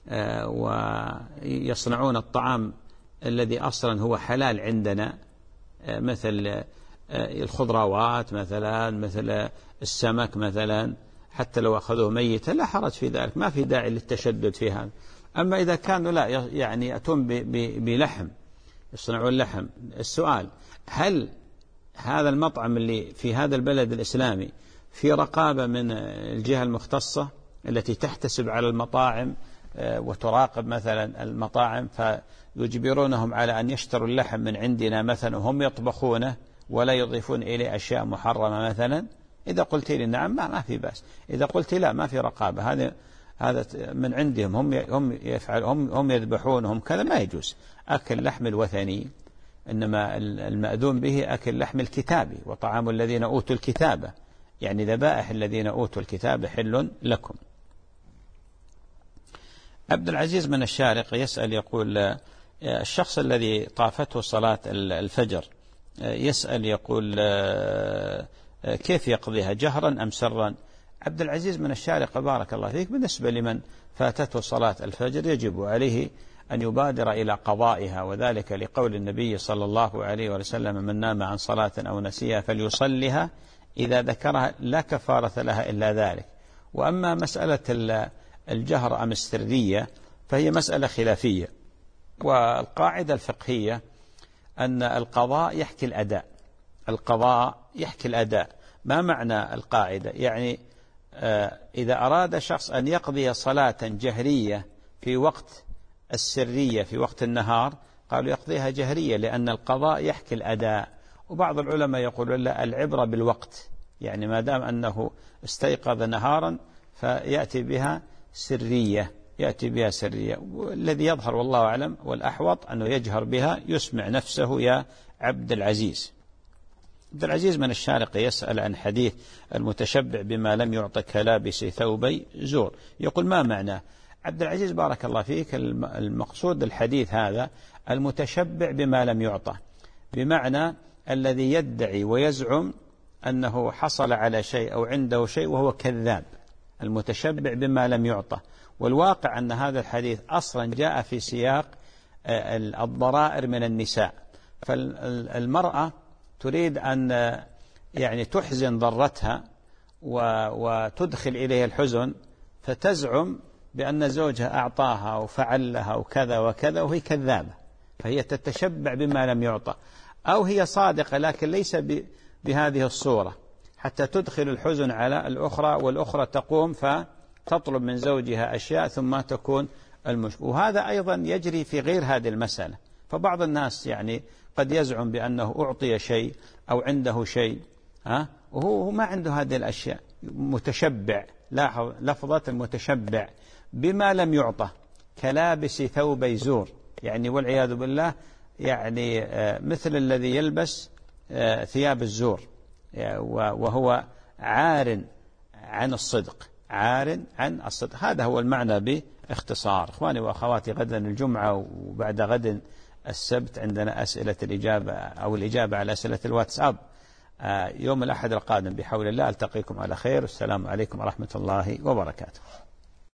ويصنعون الطعام الذي أصلا هو حلال عندنا، مثل الخضروات مثلا، مثل السمك مثلا، حتى لو أخذوه ميتا لا حرج في ذلك، ما في داعي للتشدد في هذا. أما إذا كانوا لا يعني يأتون بلحم، يصنعون لحم، السؤال هل هذا المطعم اللي في هذا البلد الإسلامي في رقابة من الجهة المختصة التي تحتسب على المطاعم وتراقب مثلا المطاعم، فيجبرونهم على أن يشتروا اللحم من عندنا مثلا وهم يطبخونه ولا يضيفون إليه أشياء محرمة مثلا؟ إذا قلت لي نعم ما في بأس، إذا قلت لا ما في رقابة، هذا هذا من عندهم، هم هم يفعل هم هم يذبحون هم كذا، ما يجوز أكل لحم الوثني. إنما المأذون به أكل لحم الكتابي وطعام الذين أوتوا الكتابة، يعني ذبائح الذين أوتوا الكتاب حل لكم. عبد العزيز من الشارقة يسأل يقول الشخص الذي طافته صلاة الفجر يسأل يقول كيف يقضيها، جهرا أم سرا؟ عبد العزيز من الشارقة بارك الله فيك، بالنسبة لمن فاتته صلاة الفجر يجب عليه أن يبادر إلى قضائها، وذلك لقول النبي صلى الله عليه وسلم: من نام عن صلاة أو نسيها فليصلها إذا ذكرها لا كفارة لها إلا ذلك. وأما مسألة الجهر أم السرية فهي مسألة خلافية، والقاعدة الفقهية أن القضاء يحكي الأداء. القضاء يحكي الأداء. ما معنى القاعدة؟ يعني إذا أراد شخص أن يقضي صلاة جهرية في وقت السرية في وقت النهار، قالوا يقضيها جهرية لأن القضاء يحكي الأداء. وبعض العلماء يقولون لا، العبرة بالوقت، يعني ما دام أنه استيقظ نهارا فيأتي بها سرية، يأتي بها سرية. والذي يظهر والله أعلم والأحوط أنه يجهر بها، يسمع نفسه يا عبد العزيز. عبد العزيز من الشارقة يسأل عن حديث المتشبع بما لم يعط كلابس ثوبي زور، يقول ما معناه؟ عبد العزيز بارك الله فيك، المقصود الحديث هذا المتشبع بما لم يعطى، بمعنى الذي يدعي ويزعم أنه حصل على شيء أو عنده شيء وهو كذاب، المتشبع بما لم يعطى. والواقع أن هذا الحديث أصلا جاء في سياق الضرائر من النساء، فالمرأة تريد أن يعني تحزن ضرتها وتدخل إليها الحزن، فتزعم بأن زوجها أعطاها وفعل لها وكذا وكذا وهي كذابة، فهي تتشبع بما لم يعطى. أو هي صادقة لكن ليس بهذه الصورة، حتى تدخل الحزن على الأخرى، والأخرى تقوم فتطلب من زوجها أشياء ثم تكون المشكلة. وهذا أيضا يجري في غير هذه المسألة. فبعض الناس يعني قد يزعم بأنه أعطي شيء أو عنده شيء ها وهو ما عنده هذه الأشياء، متشبع. لاحظ لفظة المتشبع بما لم يعطى، كلابس ثوبي زور، يعني والعياذ بالله يعني مثل الذي يلبس ثياب الزور، وهو عار عن الصدق، عار عن الصدق. هذا هو المعنى باختصار. إخواني وأخواتي، غدا الجمعة وبعد غد السبت عندنا أسئلة الإجابة أو الإجابة على أسئلة الواتساب. يوم الأحد القادم بحول الله ألتقيكم على خير، والسلام عليكم ورحمة الله وبركاته.